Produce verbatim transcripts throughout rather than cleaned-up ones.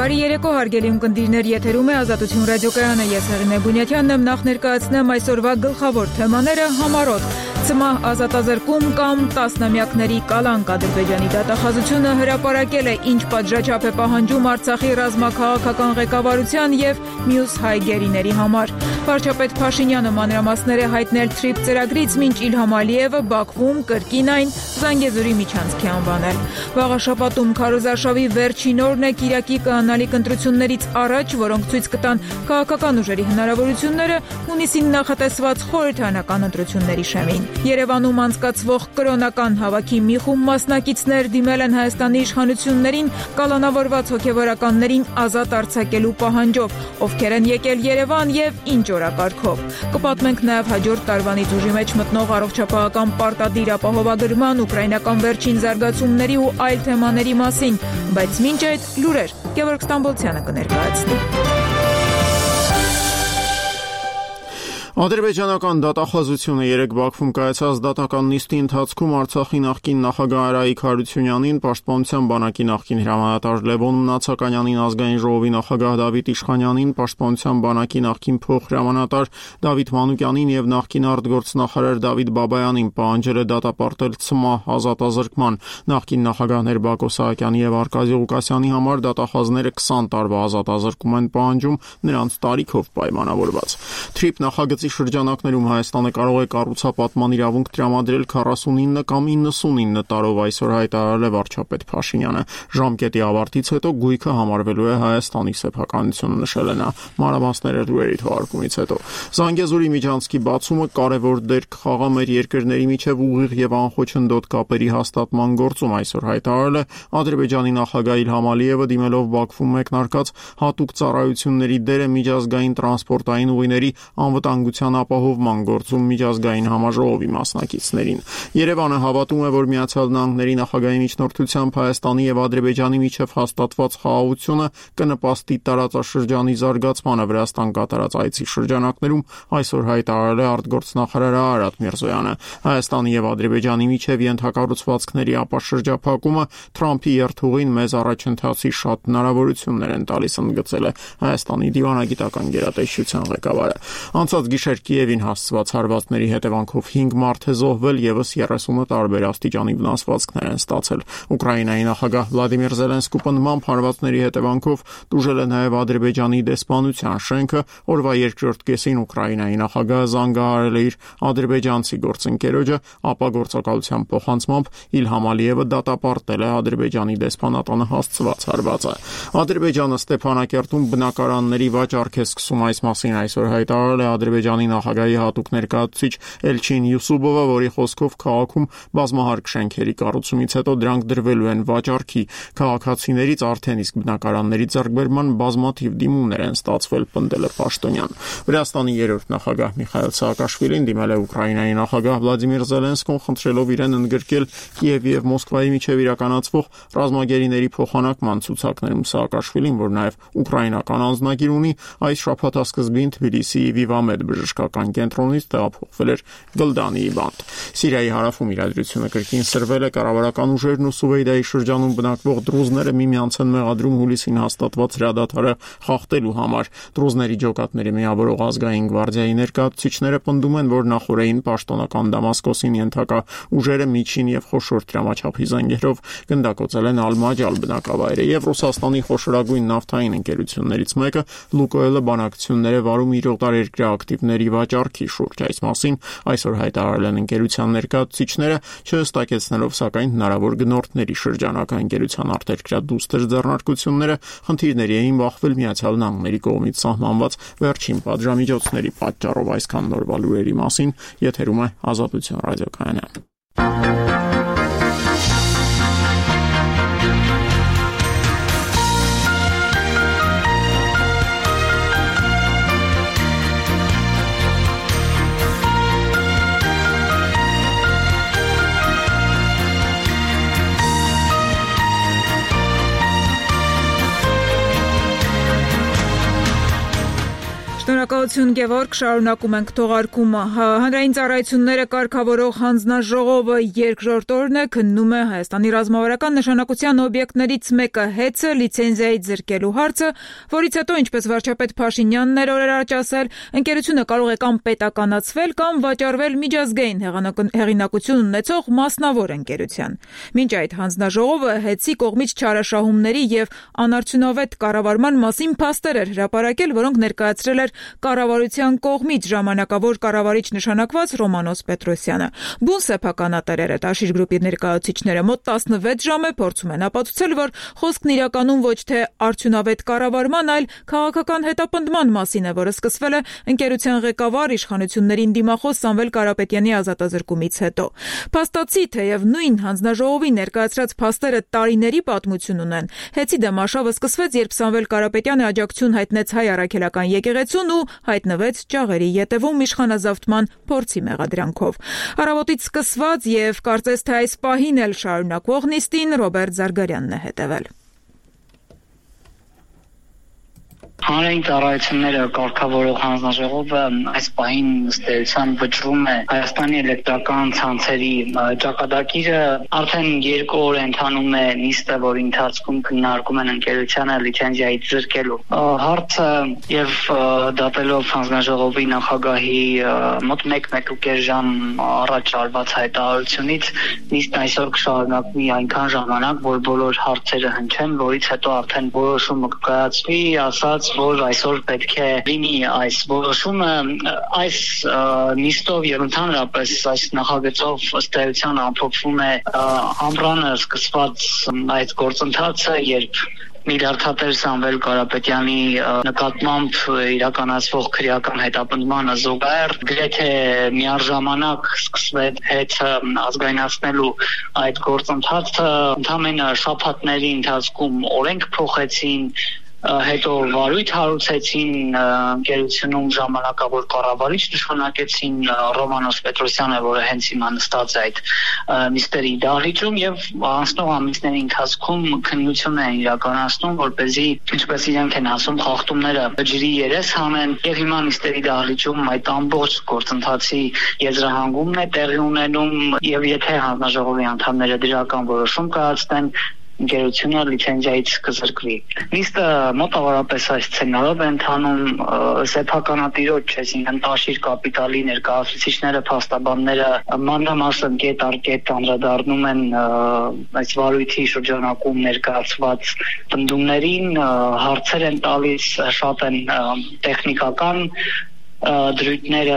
Բարի երեկո, հարգելի ունկնդիրներ, եթերում է Ազատություն ռադիոկայանը, ես Հեղինե Բունյաթյանն եմ, նախ ներկայացնեմ այսօրվա գլխավոր թեմաները համառոտ։ Ցմահ ազատազրկում կամ տասնամյակների կալանք Ադրբեջանի դատախազությունը հրապարակել է, ինչ պատժաչափ է պահանջում Արցախի ռազմաքաղաքական ղեկավարության եւ մյուս հայ գերիների համար։ Վարչապետ Փաշինյանը մանրամասներ է հայտնել թրիփ ծրագրից, մինչ Իլհամ Ալիևը Բաքվում կրկին այն Զանգեզուրի միջանցքի անվանել։ Վաղաշաբաթում քարոզարշավի վերջին օրն է Կիրակի կանալիք ընտրություններից առաջ, որոնք ցույց կտան քաղաքական ուժերի հնարավորությունները հունիսին նախատեսված խորհրդարանական ընտրությունների շեմին։ Երևանում անցկացվող կրոնական հավաքի մի խումբ մասնակիցներ դիմել են Հայաստանի իշխանություններին կալանավորված հոգևորականներին ազատ արձակելու պահանջով, ովքեր են եկել Երևան եւ ինչ օրակարգով։ Կպատմենք նաեւ հաջորդ տարվանից ուժի մեջ մտնող առողջապահական պարտադիր ապահովագրման, ուկրաինական վերջին զարգացումների ու այլ թեմաների մասին, բայց մինչ այդ լուրեր Գևորգ Ստամբոլցյանը կներկայացնի։ Ադրբեջանական դատախազությունը երեկ Բաքվում կայացած դատական նիստի ընթացքում Արցախի նախկին նախագահ Արայիկ Հարությունյանին, Պաշտպանության բանակի նախկին հրամանատար Լևոն Մնացականյանին, ազգային ժողովի նախագահ Դավիթ Իշխանյանին, Պաշտպանության բանակի նախկին փոխհրամանատար Դավիթ Մանուկյանին եւ նախկին արտգործնախարար Դավիթ Բաբայանին պահանջել է դատապարտել ցմահ ազատազրկման։ Նախկին նախագահներ Բակո Սահակյանի եւ Արկադի Ղուկասյանի համար դատախազները քսան տարվա ազատազրկում են պահանջում, նրանց տարիքով պայմանավորված։ Թրիփ նախագծի շրջանակներում Հայաստանը կարող է կառուցապատման իրավունք տրամադրել քառասունինը կամ իննսունինը տարով, այսօր հայտարարել է վարչապետ Փաշինյանը։ Ժամկետի ավարտից հետո գույքը համարվելու է Հայաստանի սեփականությունը, նշել է նա։ Մանրամասները լուրերի թողարկումից հետո։ Զանգեզուրի միջանցքի բացումը կարևոր դեր կխաղա մեր երկրների միջև ուղիղ եւ անխոչնդոտ կապերի հաստատման գործում, այսօր հայտարարել է Ադրբեջանի նախագահ Իլհամ Ալիևը, դիմելով Բաքվում մեկնարկած հատուկ ծառայությունների դերը միջազգային տրանսպորտային ուղիների անվտանգության ապահովման գործում միջազգային համաժողովի մասնակիցներին։ Երևանը հավատում է, որ Միացյալ Նահանգների նախագահի միջնորդությամբ Հայաստանի եւ Ադրբեջանի միջև հաստատված խաղաղությունը կնպաստի տարածաշրջանի զարգացմանը։ Վրաստան կատարած այցի շրջանակներում այսօր հայտարարել է արտգործնախարար Արարատ Միրզոյանը։ Հայաստանի եւ Ադրբեջանի միջև ենթակառուցվածքների ապաշրջափակումը Թրամփի երթուղին մեզ առաջընթացի շատ հնարավորություններ են տալիս, ընդգծել է Հայաստանի դիվանագիտական գերատեսչության ղեկավարը։ Անցած գիշեր Կիևին հասցված հարվածների հետևանքով հինգ մարդ է զոհվել, եւս երեսունը տարբեր աստիճանի վնասվածքներ են ստացել։ Ուկրաինայի նախագահ Վլադիմիր Զելենսկու պնդմամբ հարվածների հետևանքով տուժել է նաեւ Ադրբեջանի դեսպանության շենքը։ Օրվա երկրորդ կեսին Ուկրաինայի նախագահը զանգահարել է իր ադրբեջանցի գործընկերոջը, ապա գործակալության փոխանցմամբ Իլհամ Ալիևը դատապարտել է Ադրբեջանի դեսպանատանը հասցված հարվածը։ Ադրբեջանը Ստեփանակերտում բնակարանների վաճառք է սկսում, այս մասին այսօր հայտարարել է Ադրբեջանի նախագահի հատուկ ներկայացուցիչ Էլչին Յուսուբովը, որի խոսքով քաղաքում բազմահարկ շենքերի կառուցումից հետո դրանք դրվելու են վաճառքի։ Քաղաքացիներից արդեն իսկ բնակարանների ձեռքբերման բազմաթիվ դիմումներ են ստացվել, պնդել է պաշտոնյան։ Վրաստանի երրորդ նախագահ Միխայիլ Սաակաշվիլին դիմել է Ուկրաինայի նախագահ Վլադիմիր Զելենսկուն, խնդրելով իրեն ընդգրկել Կիևի եւ Մոսկվայի միջև իրականացվող ռազմագերիների փոխանակման ցուցակներում։ Սաակաշվիլին, որ նաեւ ուկրաինական անձնագիր ունի, այս շաբաթասկզբին Թբիլիսիի Վիվամեդ բժշկական կենտրոնից տեղափոխվել էր Գլդանիի բանտ։ Սիրիայի հարավում իրադրությունը կրկին սրվել է, կառավարական ուժերն ու Սուվեյդայի շրջանում բնակվող դրուզները միմյանց են մեղադրում հուլիսին հաստատված հրադադարը խախտելու համար։ Դրուզների ջոկատների միավորող ազգային գվարդիայի ներկայացուցիչները պնդում են, որ նախորդային պաշտոնական Դամասկոսին ենթակա ուժերը միջին եւ խոշոր դրամաչափի զենքերով գնդակոծել են Ալ-Մաջալ բնակավայրը, եւ Ռուսաստանի խոշորագույն նավթային ընկերություններից մեկը Լուկոյելը բանակցություններ է վարում իր օտարերկրյա ակտիվների վաճառքի շուրջ։ Այս մասին այսօր հայտարարել են ընկերության ներկայացուցիչները, չհստակեցնելով սակայն հնարավոր գնորդների շրջանակ։ Ընկերության արտերկրյա դուստր ձեռնարկությունները խնդիրների էին բախվել Միացյալ Նահանգների կողմից սահմանված վերջին պատժամիջոցների պատճառով։ Այսքան նորվա լուրերի մասին, եթերում է Ազատություն ռադիոկայանը։ Շնորհակալություն Գևորգ, շարունակում ենք թողարկումը։ Հանրային ծառայությունները կարգավորող հանձնաժողովը երկրորդ օրն է քննում է Հայաստանի ռազմավարական նշանակության օբյեկտներից մեկը հեծը լիցենզիայից զրկելու հարցը, որից հետո, ինչպես վարչապետ Փաշինյանն էր օրեր առաջ ասել, ընկերությունը կարող է կամ պետականացվել, կամ վաճառվել միջազգային հեղինակություն ունեցող մասնավոր ընկերության։ Մինչ այդ հանձնաժողովը հեծի կողմից չարաշահումների եւ անարդյունավետ կառավարման մասին փաստեր էր հրապարակել, որոնք ներկայացրել էր կառավարության կողմից ժամանակավոր կառավարիչ նշանակված Ռոմանոս Պետրոսյանը։ Բուն սեփականատերերը Տաշիր գրուպի ներկայացուցիչները մոտ տասնվեց ժամ է փորձում են ապացուցել, որ խոսքն իրականում ոչ թե արդյունավետ կառավարման, այլ քաղաքական հետապնդման մասին է, որը սկսվել է ընկերության ղեկավար իշխանություններին դիմախոս Սամվել Կարապետյանի ազատազրկումից հետո։ Փաստացի, թեև նույն հանձնաժողովի ներկայացրած փաստերը տարիների պատմություն ունեն, հեծի դեմ արշավը սկսվեց, երբ Սամվել Կարապետյանը աջակցություն հայտնեց հայ առաքելական եկեղեցուն ու հայտնվեց Ճաղերի ետևում իշխանազավթման փորձի մեղադրանքով։ Առավոտից սկսված եւ կարծես թե այս պահին էլ շարունակվող նիստին Ռոբերտ Զարգարյանն է հետևել։ Հանրային ծառայությունները կարգավորող հանձնաժողովը այս պահին ըստ էության վճռում է Հայաստանի էլեկտրական ցանցերի ճակատագիրը, արդեն երկու օր ընթանում է նիստը, որի ընթացքում քննարկում են ընկերությանը լիցենզիայից զրկելու հարցը եւ դատելով հանձնաժողովի նախագահի մոտ մեկ-մեկուկես ժամ առաջ արված հայտարարությունից, նիստն այսօր կշարունակվի այնքան ժամանակ, որ բոլոր հարցերը հնչեն, որից հետո արդեն որոշումը կկայացվի, ասած որ այսօր պետք է լինի այս որոշումը, այս նիստով եւ ընդհանրապես այս նախագծով ըստ էության ամփոփվում է ամռանը սկսված այդ գործընթացը, երբ Միլիարդատեր Սամվել Կարապետյանի նկատմամբ իրականացվող քրեական հետապնդմանը զուգահեռ գրեթե միառժամանակ սկսվեց հեծը ազգայնացնելու այդ գործընթացը, ընդամենը շաբաթների ընթացքում օրենք փոխեցին, հետո վարույթ հարուցեցին, ընկերությունում ժամանակավոր կառավարիչ նշանակեցին Ռոմանոս Պետրոսյանը, որը հենց հիմա նստած է այդ նիստերի դահլիճում եւ անցնող ամիսների ընթացքում քննություն են իրականացնում, որպեսզի, ինչպես իրենք են ասում, խախտումները ջրի երես հանեն եւ հիմա նիստերի դահլիճում այդ ամբողջ գործընթացի եզրահանգումն է տեղի ունենում եւ եթե հանձնաժողովի անդամները դրական որոշում կայացնեն, ընկերությունը լիցենզիայից կզրկվի։ Նիստը մոտավորապես այս սցենարով է ընթանում, սեփականատիրոջ, այսինքն Տաշիր կապիտալի ներկայացուցիչները, փաստաբանները մանրամասն կետ առ կետ անդրադառնում են այս վարույթի շրջանակում ներկայացված պնդումներին, հարցեր են տալիս, շատ են տեխնիկական դրույթները,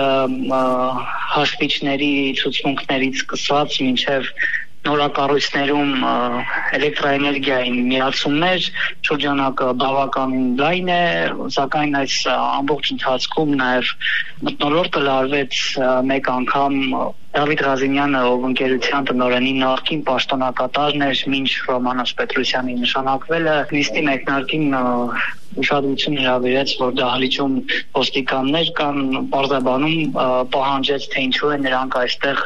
հաշվիչների ցուցմունքներից սկսված մինչև նորակառույցներում էլեկտրաէներգիայի միացումներ, շրջանակը բավականին լայն է, սակայն այս ամբողջ ընթացքում նաև մթնոլորտը լարվեց մեկ անգամ Դավիթ Ղազիմյանը, ով ընկերության տնօրենի նախկին պաշտոնակատարն էր, մինչ Ռոմանոս Պետրոսյանի նշանակվելը, նիստի մեկնարկին ուշադրություն հրավիրեց, որ դահլիճում ոստիկաններ կան, պարզաբանում պահանջեց, թե ինչու է նրանք այստեղ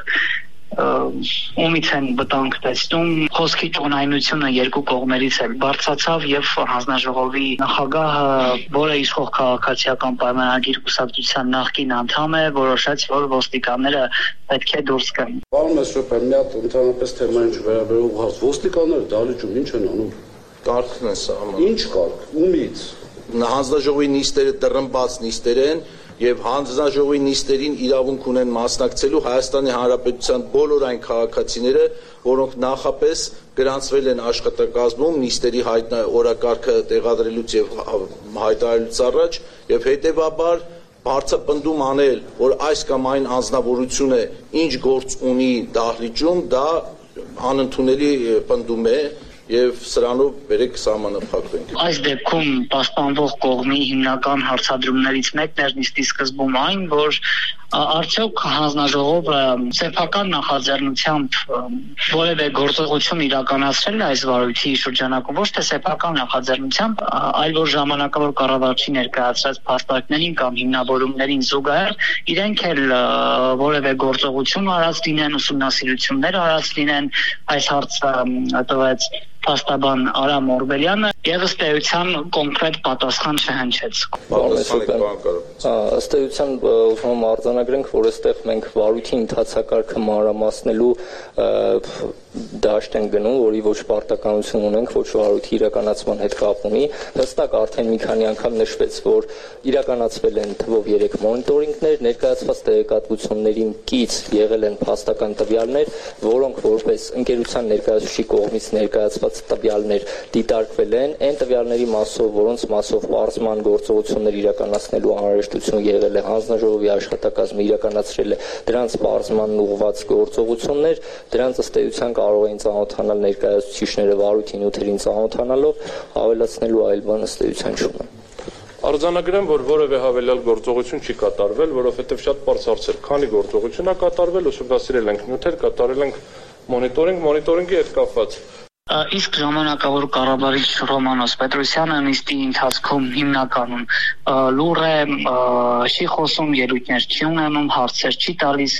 ումից են վտանգ տեսնում, խոսքի տոնայնությունը երկու կողմերից էլ բարձրացավ եւ հանձնաժողովի նախագահը, որը իշխող քաղաքացիական պայմանագիր կուսակցության նախկին անդամ է, որոշեց, որ ոստիկանները պետք է դուրս գան։ Պարոն Մեսրոպյան, մի հատ ընդհանրապես թեմային վերաբերող հարց, ոստիկանները դահլիճում ինչ են անում։ Կարգն է սա։ Ինչ կարգ, ումից։ Հանձնաժողովի նիստերը տրմբած նիստեր են եւ հանձնաժողովի նիստերին իրավունք ունեն մասնակցելու Հայաստանի Հանրապետության բոլոր այն քաղաքացիները, որոնք նախապես գրանցվել են աշխատակազմում նիստերի օրակարգը տեղադրելուց եւ հայտարարելուց առաջ եւ հետեւաբար բարձրապնդում անել, որ այս կամ այն անձնավորությունը ինչ գործ ունի դահլիճում, դա անընդունելի պնդում է եւ սրանով բերեք սահմանափակվենք։ Այս դեպքում պաշտպանվող կողմի հիմնական հարցադրումներից մեկն էր նիստի սկզբում այն, որ արդյոք հանձնաժողովը սեփական նախաձեռնությամբ որևէ գործողություն իրականացրել է այս վարույթի շրջանակում, ոչ թե սեփական նախաձեռնությամբ, այլ որ ժամանակավոր կառավարչի ներկայացրած փաստարկներին կամ հիմնավորումներին զուգահեռ իրենք էլ որևէ գործողություն արած լինեն, ուսումնասիրություններ արած լինեն, այս հարցը տվեց փաստաբան Արամ Օրբելյանը եւ ըստ էության կոնկրետ պատասխան չհնչեց։ Պարոն Մեսրոպյան, Ըստ էության ուզում եմ արձանագրենք, որ այստեղ մենք վարույթի ընթացակարգը մանրամասնելու դաշտ են գնում, որի ոչ պարտականություն ունենք, ոչ վարույթի իրականացման հետ կապ ունի։ Հստակ արդեն մի քանի անգամ նշվեց, որ իրականացվել են թվով երեք մոնիտորինգներ, ներկայացված տեղեկատվություններին կից եղել են փաստական տվյալներ, որոնք որպես ընկերության ներկայացուցիչի կողմից ներկայացված տվյալներ դիտարկվել են, այն տվյալների մասով, որոնց մասով պարզման գործողություններ իրականացնելու անհրաժեշտություն եղել է, հանձնաժողովի աշխատակազմը իրականացրել է դրանց պարզմանն ուղղված գործողություններ, դրանց ըստ էության կարող էին ծանոթանալ ներկայացուցիչները վարույթի նյութերին ծանոթանալով, ավելացնելու այլ բան ըստ էության չունեն։ Արձանագրեմ, որ որևէ հավելյալ գործողություն չի կատարվել, որովհետև շատ բարձ հարց էր, քանի գործողություն է կատարվել, ուսումնասիրել ենք նյութեր, կատարել ենք մոնիտորինգ, մոնիտորինգի հետ կապված։ Իսկ ժամանակավոր կառավարիչ Ռոմանոս Պետրոսյանը նիստի ընթացքում հիմնականում լուր է, չի խոսում, ելույթներ չի ունենում, հարցեր չի տալիս,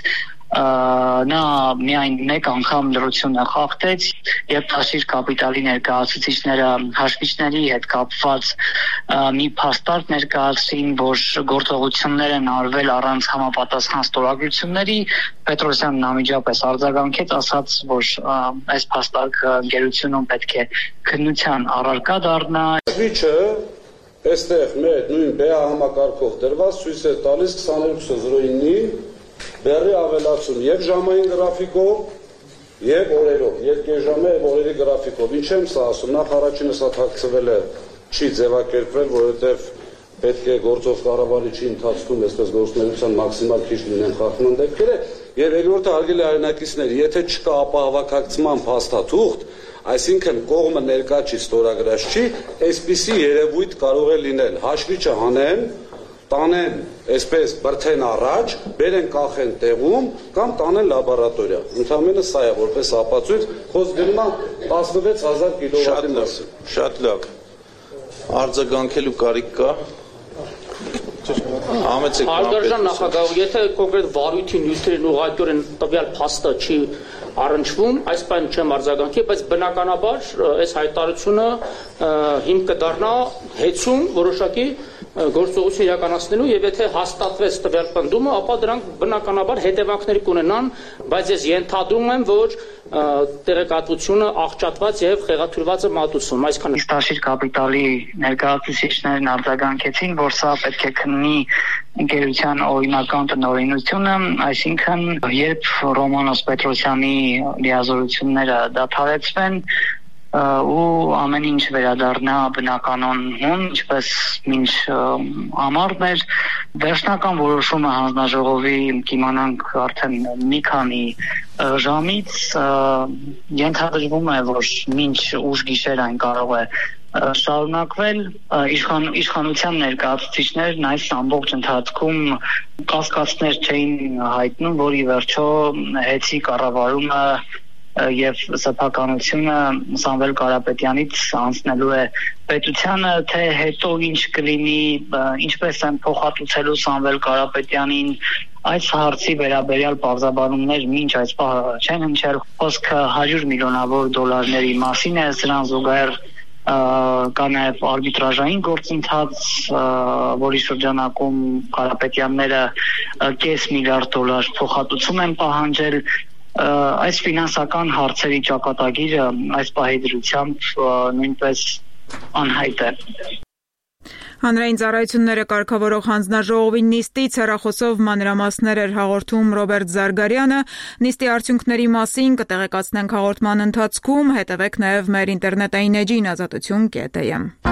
նա միայն մեկ անգամ լրությունը խախտեց, երբ Տաշիր կապիտալի ներկայացուցիչները հաշվիչների հետ կապված մի փաստարկ ներկայացրին, որ գործողություններ են արվել առանց համապատասխան ստորագրությունների, Պետրոսյանն անմիջապես արձագանքեց, ասաց, որ այս փաստարկը ընկերությունում պետք է քննության առարկա դառնա։ Հաշվիչը այստեղ մեր նույն բեա համակարգով դրված ցույց է տալիս քսաներկու զրո իննի բեռի ավելացում եւ ժամային գրաֆիկով եւ օրերով, երկեժամե եւ օրերի գրաֆիկով։ Ինչ եմ սա ասում, նախ առաջինը սա թաքցվել է, չի ձևակերպվել, որովհետեւ պետք է գործող կառավարիչի ընթացքում այսպես գործունեության մաքսիմալ քիչ լինեն խախտման դեպքերը, եւ երկրորդը հարգելի հայրենակիցներ, եթե չկա ապահովակացման փաստաթուղթ, այսինքն կողմը ներկա չի, ստորագրած չի, այսպիսի երևույթ կարող է լինել, հաշվիչը հանեն, տանեն այսպես բրթեն առաջ, բերեն կախեն տեղում կամ տանեն լաբորատորիա։ Ընդհանրապես սա է որպես ապացույց, խոսք գնում է տասնվեց հազար կիլովատի մասին։ Շատ լավ։ Արձագանքելու կարիք կա։ Հարգարժան նախագահ, եթե կոնկրետ վարույթի նյութերին ուղղակիորեն տվյալ փաստը չի առնչվում, այս բան չեմ արձագանքի, բայց բնականաբար այս հայտարարությունը հիմք կդառնա հեծում որոշակի գործողություն իրականացնելու եւ եթե հաստատվեց տվյալ պնդումը, ապա դրանք բնականաբար հետևանքներ կունենան, բայց ես ենթադրում եմ, որ տեղեկատվությունը աղճատված եւ խեղաթյուրված է մատուցվում, այսքան։ Տաշիր կապիտալի ներկայացուցիչներն արձագանքեցին, որ սա պետք է քննի ընկերության օրինական տնօրինությունը, այսինքն երբ Ռոմանոս Պետրոսյանի լիազորությունները դադարեցվեն ու ամեն ինչ վերադառնա բնականոն, ինչպես մինչ ամառն էր, վերջնական որոշումը հանձնաժողովի կիմանանք արդեն մի քանի ժամից, ենթադրվում է, որ մինչ ուշ գիշեր այն կարող է շարունակվել, իշխան, իշխանության ներկայացուցիչներն այս ամբողջ ընթացքում կասկածներ չէին հայտնում, որ ի վերջո հեծի կառավարումը եւ սեփականությունը Սամվել Կարապետյանից անցնելու է պետությանը, թե հետո ինչ կլինի, ինչպես են փոխհատուցելու Սամվել Կարապետյանին, այս հարցի վերաբերյալ պարզաբանումներ մինչ այս պահը չեն հնչել, խոսքը հարյուր միլիոնավոր դոլարների մասին է, սրան զուգահեռ կա նաև արբիտրաժային գործընթաց, որի շրջանակում Կարապետյանները կես միլիարդ դոլար փոխհատուցում են պահանջել, այս ֆինանսական հարցերի ճակատագիրը այս պահի դրությամբ նույնպես անհայտ է։ Հանրային ծառայությունները կարգավորող հանձնաժողովի նիստից հեռախոսով մանրամասներ էր հաղորդում Ռոբերտ Զարգարյանը, նիստի արդյունքների մասին կտեղեկացնենք հաղորդման ընթացքում, հետևեք նաև մեր ինտերնետային էջին ազատություն կետ է եմ։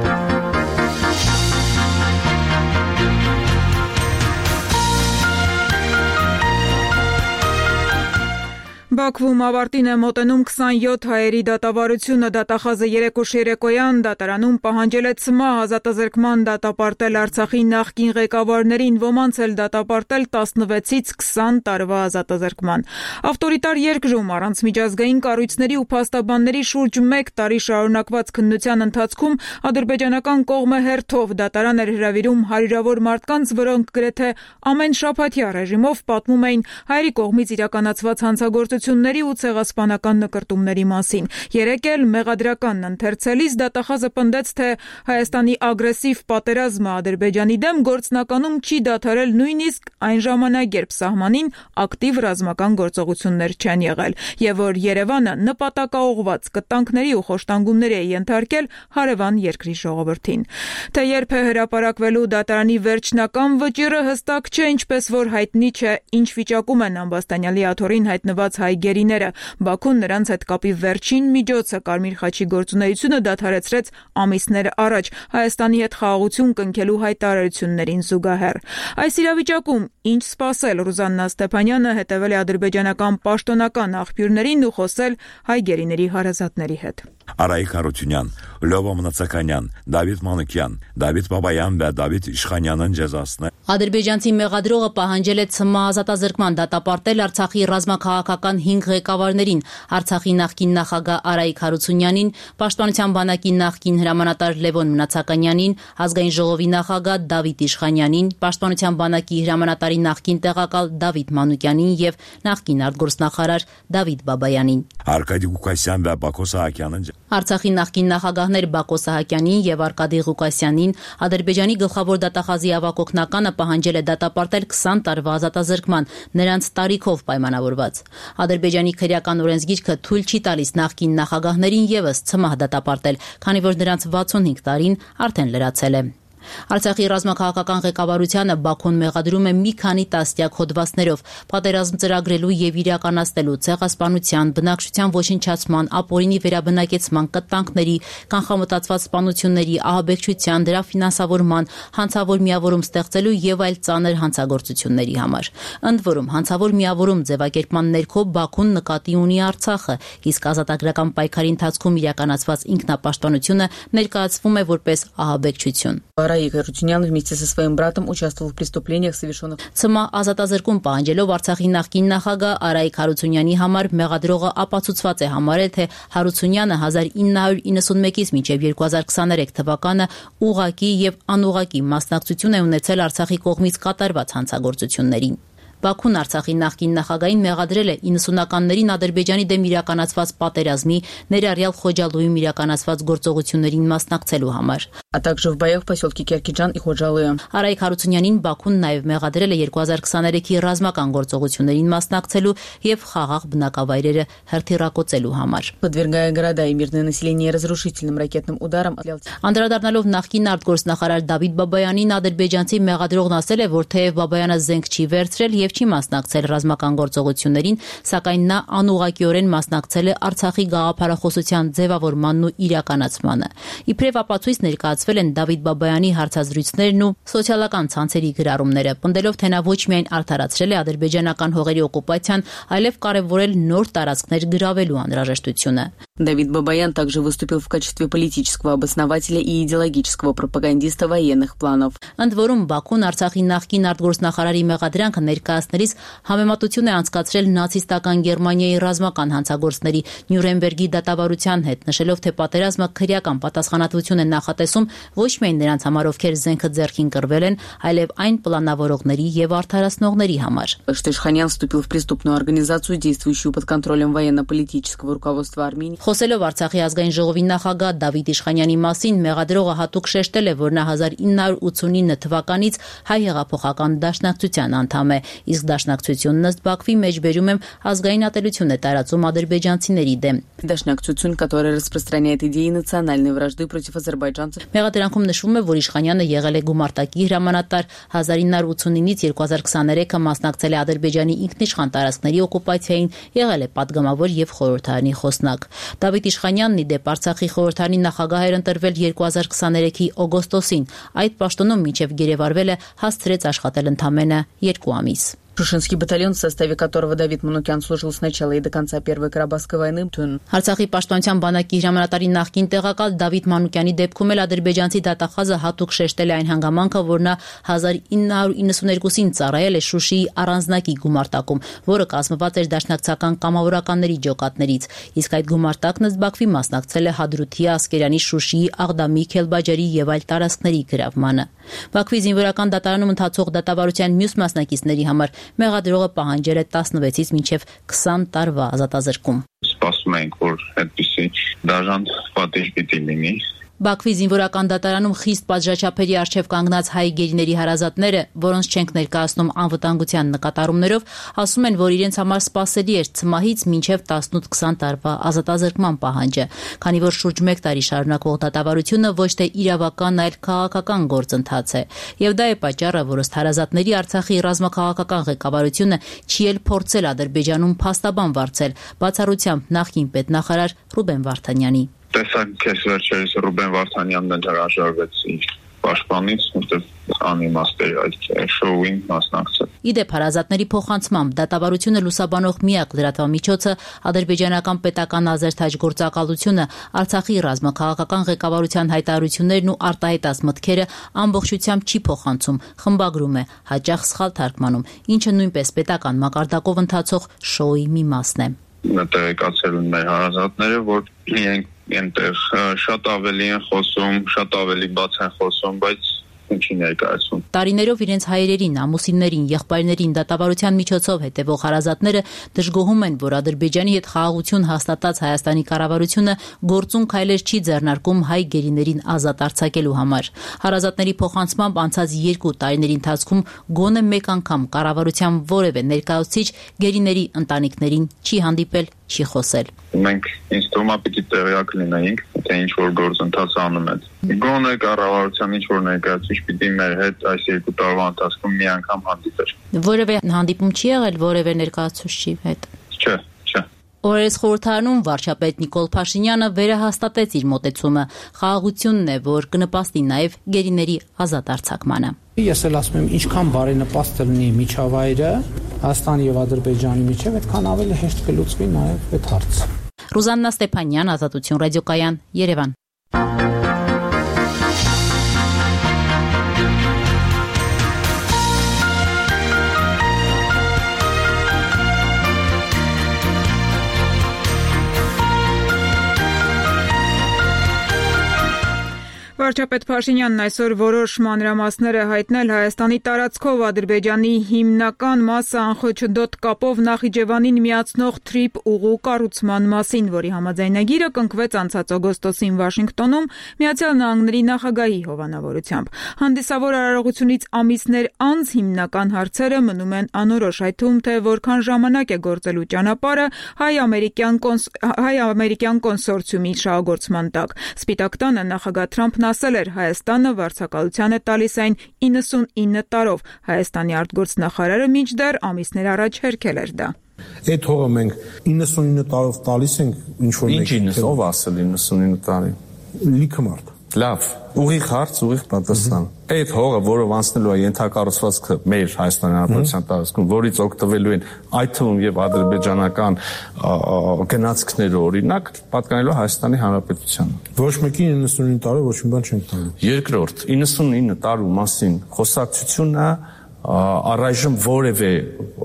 Բաքվում ավարտին է մոտենում քսանյոթ հայերի դատավարությունը, դատախազը երեկո երեկոյան դատարանում պահանջել է ցմահ ազատազրկման դատապարտել Արցախի նախկին ղեկավարներին, ոմանց էլ դատապարտել տասնվեցից քսան տարվա ազատազրկման։ Ավտորիտար երկրում առանց միջազգային կառույցների ու փաստաբանների շուրջ մեկ տարի շարունակված քննության ընթացքում ադրբեջանական կողմը հերթով դատարան էր հրավիրում հարյուրավոր մարդկանց, որոնք գրեթե ամեն շաբաթյա ռեժիմով պատմում էին հայերի կողմից իրականացված հանցագործությունների գործողությունների ու ցեղասպանական նկրտումների մասին։ Երեկ էլ մեղադրականն ընթերցելիս դատախազը պնդեց, թե Հայաստանի ագրեսիվ պատերազմը Ադրբեջանի դեմ գործնականում չի դադարել նույնիսկ այն ժամանակ, երբ սահմանին ակտիվ ռազմական գործողություններ չեն եղել, եւ որ Երևանը նպատակաուղղված կտանքների ու խոշտանգումների է ենթարկել հարևան երկրի ժողովրդին։ Թե երբ է հրապարակվելու դատարանի վերջնական վճիռը հստակ չէ, ինչպես որ հայտնի չէ, ինչ վիճակում են Ամբաստանյալի աթոռին հայտնված հայ գերիները։ Բաքուն նրանց հետ կապի վերջին միջոցը Կարմիր խաչի գործունեությունը դադարեցրեց ամիսներ առաջ Հայաստանի հետ խաղաղություն կնքելու հայտարարություններին զուգահեռ։ Այս իրավիճակում ինչ սպասել, Ռուզաննա Ստեփանյանը հետևել է ադրբեջանական պաշտոնական աղբյուրներին ու խոսել հայ գերիների հարազատների հետ։ Արայիկ Հարությունյան, Լյովա Մնացականյան, Դավիթ Մանուկյան, Դավիթ Բաբայան və Դավիթ Իշխանյանın cəzasını Ադրբեջանցի մեղադրողը պահանջել է ՑՄԱ ազատազրկման դատապարտել Արցախի ռազմաքաղաքական հինգ ղեկավարներին՝ Արցախի նախկին նախագահ Արայիկ Հարությունյանին, Պաշտպանության բանակի նախկին հրամանատար Լևոն Մնացականյանին, Ազգային ժողովի նախագահ Դավիթ Իշխանյանին, Պաշտպանության բանակի հրամանատարի նախկին տեղակալ Դավիթ Մանուկյանին եւ նախկին արտգործնախարար Դավիթ Բաբայանին։ Արկադի Ղուկասյան və Բակո Սահակյանın Արցախի նախկին նախագահներ Բակո Սահակյանին եւ Արկադի Ղուկասյանին Ադրբեջանի գլխավոր դատախազի ավագ օգնականը պահանջել է դատապարտել քսան տարվա ազատազրկման, նրանց տարիքով պայմանավորված։ Ադրբեջանի քրեական օրենսգիրքը թույլ չի տալիս նախկին նախագահներին եւս ՑՄՀ դատապարտել, քանի որ նրանց վաթսունհինգ տարին արդեն լրացել է։ Արցախի ռազմաքաղաքական ղեկավարությանը Բաքուն մեղադրում է մի քանի տասնյակ հոդվածներով պատերազմ ծրագրելու եւ իրականացնելու ցեղասպանության, բնակչության ոչնչացման, ապօրինի վերաբնակեցման, կտանքների, կանխամտածված սպանությունների, ահաբեկչության, դրա ֆինանսավորման, հանցավոր միավորում ստեղծելու եւ այլ ծանր հանցագործությունների համար։ Ընդ որում, հանցավոր միավորում ձևակերպման ներքո Բաքուն նկատի ունի Արցախը, իսկ ազատագրական պայքարի ընթացքում իրականացված ինքնապաշտպանությունը ներկայացվում է որպես ահաբեկչություն։ Արայիկ Հարությունյան вместе со своим братом участвовал в преступлениях, совершенных ՑՄԱ ազատազրկում պահանջելով Արցախի նախկին նախագահ Արայիկ Հարությունյանի համար մեղադրողը ապացուցված է համարել, թե Հարությունյանը հազար ինը հարյուր իննսունմեկից մինչև երկու հազար քսաներեք թվականը ուղղակի եւ անուղղակի մասնակցություն է ունեցել Արցախի կողմից կատարված հանցագործություններին։ Բաքուն Արցախի նախկին նախագահին մեղադրել է իննսունականներին Ադրբեջանի դեմ իրականացված պատերազմի, ներառյալ Խոջալույում իրականացված գործողություններին մասնակցելու համար։ а также в боях в поселке Киркиджан и Ходжалые. Արայիկ Հարությունյանին Բաքուն նաև մեղադրել է երկու հազար քսաներեքի ռազմական գործողություններին մասնակցելու եւ խաղաղ բնակավայրերը հրթիռակոծելու համար։ Подвергая города и мирное население разрушительным ракетным ударам. Անդրադառնալով նախկին արտգործնախարար Դավիթ Բաբայանին ադրբեջանցի մեղադրողն ասել է, որ թեև Բաբայանը զենք չի վերցրել եւ չի մասնակցել ռազմական գործողություններին, սակայն նա անուղղակիորեն մասնակցել է Արցախի գաղափարախոսության ձևավորմանն ու իրականացմանը։ Իբրև ապացույց ներկայացվել են Դավիթ Բաբայանի հարցազրույցներն ու սոցիալական ցանցերի գրառումները, պնդելով, թե նա ոչ միայն արդարացրել է ադրբեջանական հողերի օկուպացիան, այլև կարևորել նոր տարածքներ գրավելու անհրաժեշտությունը։ Давид Бабаян также выступил в качестве политического обоснователя и идеологического пропагандиста военных планов. Ընդ որում Բաքուն Արցախի նախկին արտգործնախարարի մեղադրանքը ներկայացնելիս համեմատություն է անցկացրել նացիստական Գերմանիայի ռազմական հանցագործների Նյուրնբերգի դատավարության հետ, նշելով, թե պատերազմը քրեական պատասխանատվություն է նախատեսում ոչ միայն նրանց համար, ովքեր զենքը ձեռքին կրվել են, այլև այն պլանավորողների եւ արդարացնողների համար։ Что Ишханян вступил в преступную организацию, действующую под контролем военно-политического руководства Армении. Խոսելով Արցախի ազգային ժողովի նախագահ Դավիթ Իշխանյանի մասին, մեղադրողը հատուկ շեշտել է, որ նա հազար ինը հարյուր ութսունինը թվականից հայ հեղափոխական դաշնակցության անդամ է, իսկ դաշնակցությունն ըստ Բաքվի մեջբերում է ազգային ատելություն է տարածում ադրբեջանցիների դեմ։ Դաշնակցություն, которая распространяет идеи национальной вражды против азербайджанцев. Մեղադրանքում նշվում է, որ Իշխանյանը եղել է գումարտակի հրամանատար, հազար ինը հարյուր ութսունինից երկու հազար քսաներեքը մասնակցել է Ադրբեջանի ինքնիշխան տարածքների օկուպացիային, եղել է պատգամավոր եւ խորհրդարանի խոսնակ։ Դավիթ Իշխանյանն ի դեպ Արցախի խորհրդարանի նախագահ էր ընտրվել երկու հազար քսաներեքի օգոստոսին, այդ պաշտոնում մինչև գերեվարվելը հասցրեց աշխատել ընդամենը երկու ամիս։ Шушинский батальон, в составе которого Давид Манукян служил с начала и до конца Первой Карабахской войны. Արցախի պաշտպանության բանակի հրամանատարի նախկին տեղակալ Դավիթ Մանուկյանի դեպքում էլ ադրբեջանցի դատախազը հատուկ շեշտել է այն հանգամանքը, որ նա հազար ինը հարյուր իննսուներկուսին ծառայել է Շուշիի առանձնակի գումարտակում, որը կազմված էր դաշնակցական կամավորականների ջոկատներից, իսկ այդ գումարտակն ըստ Բաքվի մասնակցել է Հադրութի, Ասկերանի, Շուշիի, Աղդամի, Քելբաջարի եւ այլ տարածքների գրավմանը։ Բաքվի զինվորական դատարանում ընթացող դատավարության մյուս մասնակիցների համար Մեղադրողը պահանջել է տասնվեցից մինչև քսան տարվա ազատազրկում։ Սպասում ենք, որ այդպիսի դաժան պատիժ պիտի լինի։ Բաքվի զինվորական դատարանում խիստ պատժաչափերի առջև կանգնած հայ գերիների հարազատները, որոնց չենք ներկայացնում անվտանգության նկատառումներով, ասում են, որ իրենց համար սպասելի էր ցմահից մինչև տասնութ-քսան տարվա ազատազրկման պահանջը, քանի որ շուրջ մեկ տարի շարունակվող դատավարությունը ոչ թե իրավական, այլ քաղաքական գործընթաց է։ Եվ դա է պատճառը, որ ըստ հարազատների Արցախի ռազմաքաղաքական ղեկավարությունը չի էլ փորձել Ադրբեջանում փաստաբան վարձել, բացառությամբ նախկին պետնախարար Ռուբեն Վարդանյանի։ Տեսանք քեզ վերջերս Ռուբեն Վարդանյանն էլ հրաժարվեց իր պաշտպանից, որտեղ անիմաստ էր այդ շոուին մասնակցել։ Իդեպ հարազատների փոխանցմամբ դատավարությունը լուսաբանող միակ լրատվամիջոցը ադրբեջանական պետական ազերթաջ գործակալությունը Արցախի ռազմաքաղաքական ղեկավարության հայտարարություններն ու արտահայտած մտքերը ամբողջությամբ չի փոխանցում, խմբագրում է, հաճախ սխալ թարգմանում, ինչը նույնպես պետական մակարդակով ընթացող շոուի մի մասն է։ Տեղեկացել են մեր հարազատները, որ իրենք այնտեղ շատ ավելի են խոսում, շատ ավելի բաց են խոսում, բայց ինչի ներկայացում։ Տարիներով իրենց հայրերին, ամուսիններին, եղբայրներին դատավարության միջոցով հետևող հարազատները դժգոհում են, որ Ադրբեջանի հետ խաղաղություն հաստատած Հայաստանի կառավարությունը գործուն քայլեր չի ձեռնարկում հայ գերիներին ազատ արձակելու համար։ Հարազատների փոխանցմամբ անցած երկու տարիների ընթացքում գոնե մեկ անգամ կառավարության որևէ ներկայացուցիչ գերիների ընտանիքներին չի հանդիպել, չի խոսել։ Մենք ինձ թվում է պիտի տեղյակ լինեինք, թե ինչ որ գործընթաց անում են։ Գոնե կառավարության ինչ որ ներկայացուցիչ պիտի մեր հետ այս երկու տարվա ընթացքում մի անգամ հանդիպեր։ Որևէ հանդիպում չի եղել որևէ ներկայացուցչի հետ։ Չէ, չէ։ Օրերս խորհրդարանում վարչապետ Նիկոլ Փաշինյանը վերահաստատեց իր մոտեցումը։ Խաղաղությունն է, որ կնպաստի նաև գերիների ազատ արձակմանը։ Ես էլ ասում եմ, ինչքան բարենպաստ լինի միջավայրը Հայաստանի եւ Ադրբեջանի միջեւ, այդքան ավելի հեշտ կլուծվի նաև այդ հարցը։ Ռուզաննա Ստեփանյան, Ազատություն ռադիոկայան, Երևան։ Վարչապետ Փաշինյանն այսօր որոշ մանրամասներ է հայտնել Հայաստանի տարածքով Ադրբեջանի հիմնական մասը Անխոչնդոտ կապով Նախիջևանին միացնող թրիփ ուղու կառուցման մասին, որի համաձայնագիրը կնքվեց անցած օգոստոսին Վաշինգտոնում Միացյալ Նահանգների նախագահի հովանավորությամբ։ Հանդիսավոր արարողությունից ամիսներ անց հիմնական հարցերը մնում են անորոշ, այդ թվում թե որքան ժամանակ է գործելու ճանապարհը հայ-ամերիկյան հայ-ամերիկյան կոնսորցիումի շահագործման տակ։ Սպիտակ տանը նախագահ Թրամփն ասել էր, Հայաստանը վարձակալության է տալիս այն իննսունինը տարով։ Հայաստանի արտգործնախարարը մինչդեռ ամիսներ առաջ հերքել էր դա։ Այդ հողը մենք իննսունինը տարով տալիս ենք, ինչ որ մեկ։ Ինչ ով ասել իննսունինը տարի։ Լիքը մարդ։ Լավ, ուղիղ հարց, ուղիղ պատասխան։ Այդ հողը, որով անցնելու է ենթակառուցվածքը մեր Հայաստանի Հանրապետության տարածքում, որից օգտվելու են այդ թվում եւ ադրբեջանական գնացքները, օրինակ, պատկանելու Հայաստանի Հանրապետությանը։ Ոչ մեկին իննսունինը տարով ոչ մի բան չենք տալու։ Երկրորդ, իննսունինը տարու մասին խոսակցությունը առայժմ որևէ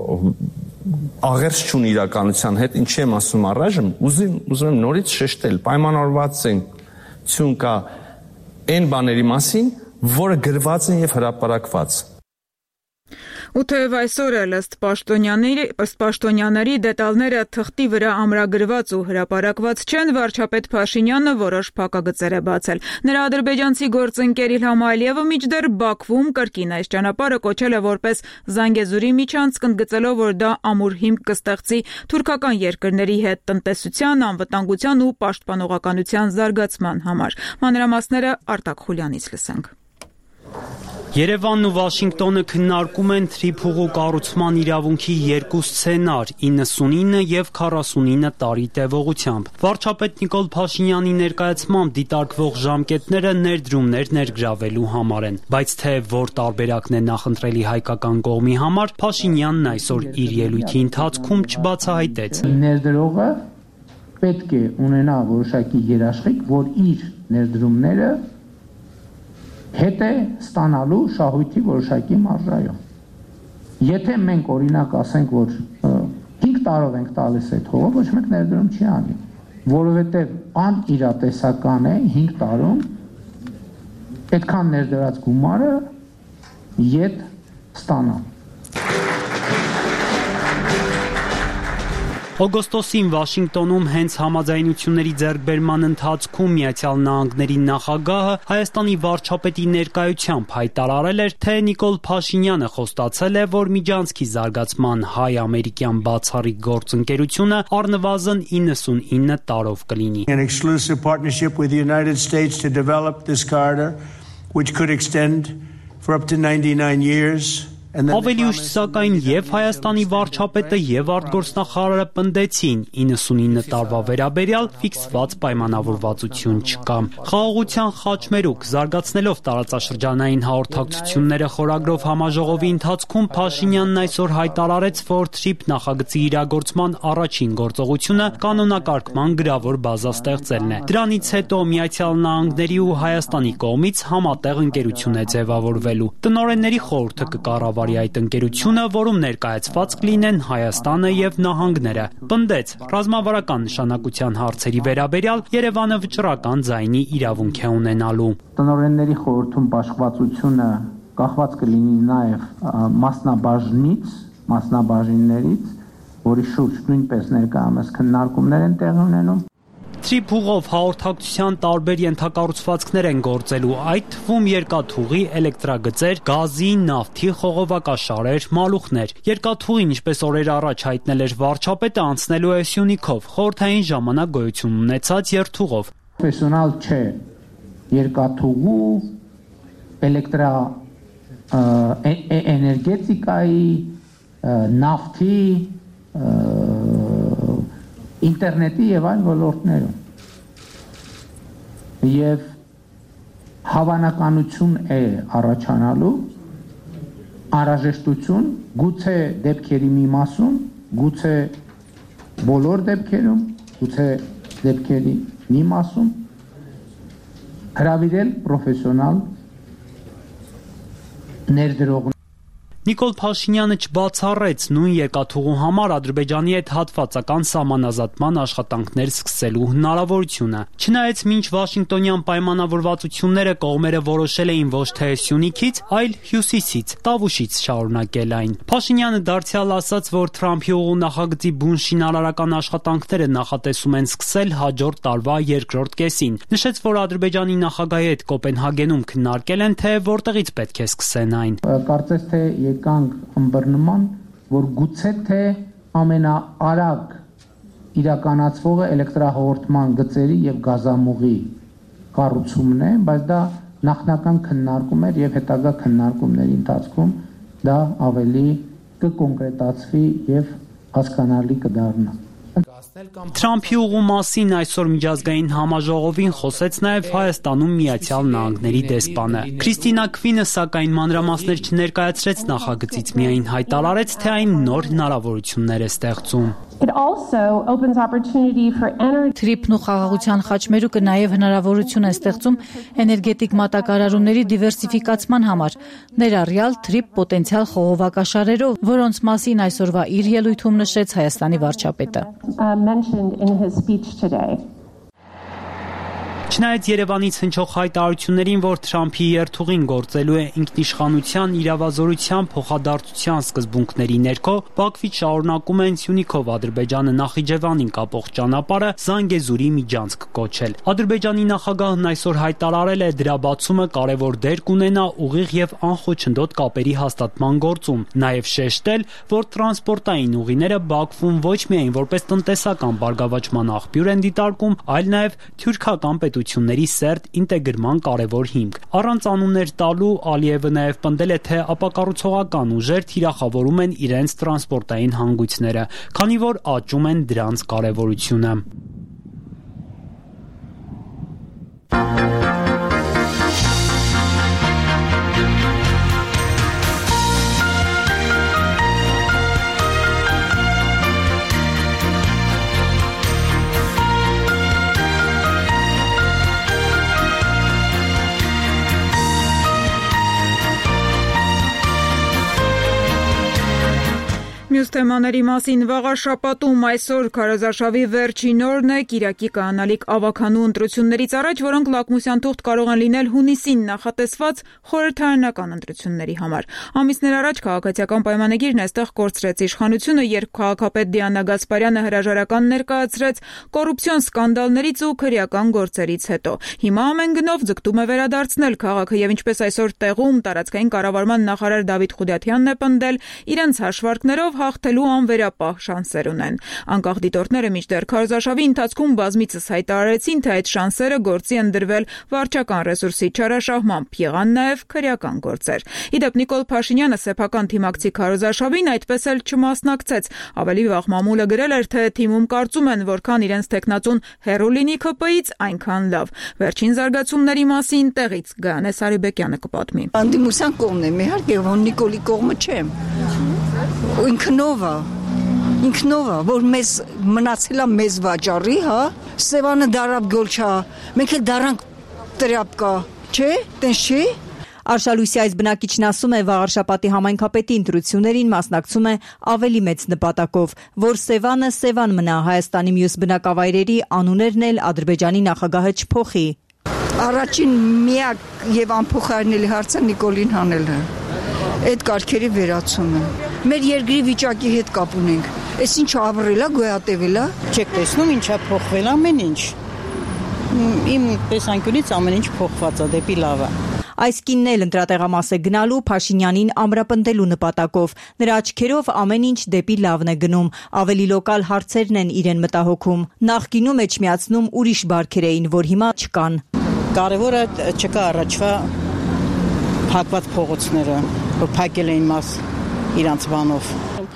աղերս չունի իրականության հետ, ինչի եմ ասում առայժմ, ուզում ուզում եմ նորից շեշտել, պայմանավորված են կա այն բաների մասին, որը գրված են եւ հրապարակված։ Ու թեև այսօր էլ ըստ պաշտոնյաների, ըստ պաշտոնյաների դետալները թղթի վրա ամրագրված ու հրապարակված չեն, վարչապետ Փաշինյանը որոշ փակագծեր է բացել։ Նրա ադրբեջանցի գործընկեր Իլհամ Ալիևը մինչդեռ Բաքվում կրկին այս ճանապարհը կոչել է որպես Զանգեզուրի միջանցք, ընդգծելով, որ դա ամուր հիմք կստեղծի թուրքական երկրների հետ տնտեսության, անվտանգության ու պաշտպանողականության զարգացման համար։ Մանրամասները Արտակ Խուլյանից լսենք։ Երևանն ու Վաշինգտոնը քննարկում են թրիփուղու կառուցման իրավունքի երկու սցենար՝ իննսունինը եւ քառասունինը տարի տևողությամբ։ Վարչապետ Նիկոլ Փաշինյանի ներկայացմամբ դիտարկվող ժամկետները ներդրումներ ներգրավելու համար են, բայց թե որ տարբերակն է նախընտրելի հայկական կողմի համար, Փաշինյանն այսօր իր ելույթի ընթացքում չբացահայտեց։ Ներդրողը պետք է ունենա որոշակի երաշխիք, որ իր ներդրումները հետ է ստանալու շահույթի որոշակի մարժայով։ Եթե մենք օրինակ ասենք, որ հինգ տարով ենք տալիս այդ հողը, ոչ մեկ ներդրում չի անի, որովհետև անիրատեսական է հինգ տարում այդքան ներդրած գումարը ետ ստանալ։ Օգոստոսին Վաշինգտոնում հենց համաձայնությունների ձեռքբերման ընթացքում Միացյալ Նահանգների նախագահը Հայաստանի վարչապետի ներկայությամբ հայտարարել էր, թե Նիկոլ Փաշինյանը խոստացել է, որ միջանցքի զարգացման հայ-ամերիկյան բացառիկ գործընկերությունը առնվազն իննսունինը տարով կլինի։ An exclusive partnership with the United States to develop this corridor, which could extend for up to ninety-nine years. Ավելի ուշ սակայն եւ Հայաստանի վարչապետը եւ արտգործնախարարը պնդեցին իննսունինը տարվա վերաբերյալ ֆիքսված պայմանավորվածություն չկա։ Խաղաղության խաչմերուկ զարգացնելով տարածաշրջանային հաղորդակցությունները խորագրով համաժողովի ընթացքում Փաշինյանն այսօր հայտարարեց, որ թրիփ նախագծի իրագործման առաջին գործողությունը կանոնակարգման գրավոր բազա ստեղծելն է։ Դրանից հետո Միացյալ Նահանգների ու Հայաստանի կողմից համատեղ ընկերություն է ձևավորվելու։ Տնօրենների խորհուրդը կկառավարի այդ ընկերությունը, որում ներկայացված կլինեն Հայաստանը եւ նահանգները, պնդեց ռազմավարական նշանակության հարցերի վերաբերյալ Երևանը վճռական ձայնի իրավունք է ունենալու։ Տնօրենների խորհրդում բաշխվածությունը կախված կլինի նաեւ մասնաբաժնից, մասնաբաժիններից, որի շուրջ նույնպես ներկայումս քննարկումներ են տեղի ունենում։ Թրիփուղով հաղորդակցության տարբեր ենթակառուցվածքներ են գործելու, այդ թվում երկաթուղի, էլեկտրագծեր, գազի, նավթի խողովակաշարեր, մալուխներ։ Երկաթուղին, ինչպես օրեր առաջ հայտնել էր վարչապետը, անցնելու է Սյունիքով, խորհրդային ժամանակ գոյություն ունեցած երթուղով։ Պերսոնալ չէ երկաթուղու, էլեկտրա էներգետիկայի, նավթի, ինտերնետի եւ այլ ոլորտներում եւ հավանականություն է առաջանալու անհրաժեշտություն գուցե դեպքերի մի մասում, գուցե բոլոր դեպքերում, գուցե դեպքերի մի մասում հրավիրել պրոֆեսիոնալ ներդրող Նիկոլ Փաշինյանը չբացառեց նույն երկաթուղու համար Ադրբեջանի հետ հատվածական սահմանազատման աշխատանքներ սկսելու հնարավորությունը։ Չնայած մինչ Վաշինգտոնյան պայմանավորվածությունները կողմերը որոշել էին ոչ թե Սյունիքից, այլ Հյուսիսից, Տավուշից շարունակել այն։ Փաշինյանը դարձյալ ասաց, որ Թրամփի ուղու նախագծի բուն շինարարական աշխատանքները նախատեսում են սկսել հաջորդ տարվա երկրորդ կեսին։ Նշեց, որ Ադրբեջանի նախագահի հետ Կոպենհագենում քննարկել են, թե որտեղից պետք է սկսեն այն։ Կարծես թե կանք ըմբռնման, որ գուցե թե ամենաարագ իրականացվողը էլեկտրահաղորդման գծերի եւ գազամուղի կառուցումն է, բայց դա նախնական քննարկում էր եւ հետագա քննարկումների ընթացքում դա ավելի կկոնկրետացվի եւ հասկանալի կդառնա։ Թրամփի ուղու մասին այսօր միջազգային համաժողովին խոսեց նաև Հայաստանում Միացյալ Նահանգների դեսպանը։ Քրիստինա Քվինը սակայն մանրամասներ չներկայացրեց նախագծից, միայն հայտարարեց, թե այն նոր հնարավորություններ է ստեղծում։ Թրիփն ու խաղաղության խաչմերուկը նաև հնարավորություն է ստեղծում էներգետիկ մատակարարումների դիվերսիֆիկացման համար, ներառյալ թրիփ պոտենցիալ խողովակաշարերով, որոնց մասին այսօրվա իր ելույթում նշեց Հայաստանի վարչապետը։ Չնայած Երևանից հնչող հայտարարություններին, որ Թրամփի երթուղին գործելու է ինքնիշխանության, իրավազորության, փոխադարձության սկզբունքների ներքո, Բաքվից շարունակում են Սյունիքով Ադրբեջանը Նախիջևանին կապող ճանապարհը Զանգեզուրի միջանցք կոչել։ Ադրբեջանի նախագահն այսօր հայտարարել է, դրա բացումը կարևոր դեր կունենա ուղիղ եւ անխոչնդոտ կապերի հաստատման գործում, նաեւ շեշտել, որ տրանսպորտային ուղիները Բաքվում ոչ միայն որպես տնտեսական բարգավաճման աղբյուր են դիտարկում, այլ նաեւ թյուրքական պետությունների սերտ ինտեգրման կարևոր հիմք։ Առանց անուններ տալու Ալիևը նաև պնդել է, թե ապակառուցողական ուժեր թիրախավորում են իրենց տրանսպորտային հանգույցները, քանի որ աճում են դրանց կարևորությունը։ Մյուս Մյուս թեմաների մասին վաղաշաբաթում այսօր քարոզարշավի վերջին օրն է Կիրակի կանալիք ավականու ընտրություններից առաջ, որոնք լակմուսյան թուղթ կարող են լինել հունիսին նախատեսված խորհրդարանական ընտրությունների համար։ Ամիսներ առաջ քաղաքացիական պայմանագիրն այստեղ կորցրեց իշխանությունը, երբ քաղաքապետ Դիանա Գասպարյանը հրաժարական ներկայացրեց կոռուպցիոն սկանդալներից ու քրեական գործերից հետո։ Հիմա ամեն գնով ձգտում է վերադարձնել քաղաքը եւ ինչպես այսօր տեղում տարածքային կառավարման նախարար Դավիթ Խուդյաթյանն է պնդել, իրենց հաշվարկներով հաղթելու անվերապահ շանսեր ունեն։ Անկախ դիտորդները մինչդեռ քարոզարշավի ընթացքում բազմիցս հայտարարեցին, թե այդ շանսերը գործի են դրվել վարչական ռեսուրսի չարաշահմամբ, եղան նաև քրեական գործեր։ Իդեպ Նիկոլ Փաշինյանը սեփական թիմակցի քարոզարշավին այդպես էլ չմասնակցեց։ Ավելի վաղ մամուլը գրել էր, թե թիմում կարծում են, որքան իրենց տեխնացուն հեռու լինի ՔՊ-ից, այնքան լավ։ Վերջին զարգացումների մասին տեղից Գայանե Սարիբեկյանը կպատմի։ Անդիմուսյան կողմն է, իհարկե, որ Նիկոլի կողմը չեմ։ Ինքնով է, ինքնով է, որ մեզ մնացել է մեզ վաճառի, հա, Սևանը դարապ գոլչա, մենք էլ դարանք տրապկա, չէ, տենց չի։ Արշալույսի այս բնակիչն ասում է, վաղարշապատի համայնքապետի ընտրություններին մասնակցում է ավելի մեծ նպատակով, որ Սևանը Սևան մնա, Հայաստանի մյուս բնակավայրերի անուններն էլ Ադրբեջանի նախագահը չփոխի։ Առաջին միակ եւ անփոխարինելի հարցը Նիկոլին հանելը։ Այդ կարգերի վերացումը։ Մեր երկրի վիճակի հետ կապ ունենք։ Այս ինչ ավռել է, գոյատևել է։ Չեք տեսնում ինչա փոխվել ամեն ինչ։ Իմ տեսանկյունից ամեն ինչ փոխված է դեպի լավը։ Այս կինն էլ ընտրատեղամաս է գնալու Փաշինյանին ամրապնդելու նպատակով։ Նրա աչքերով ամեն ինչ դեպի լավն է գնում, ավելի լոկալ հարցերն են իրեն մտահոգում։ Նախկինում մեջ միացնում ուրիշ բարքեր էին, որ հիմա չկան։ Կարևորը չկա առաջվա փակված փողոցները, որ փակել էին մաս իրանց բանով։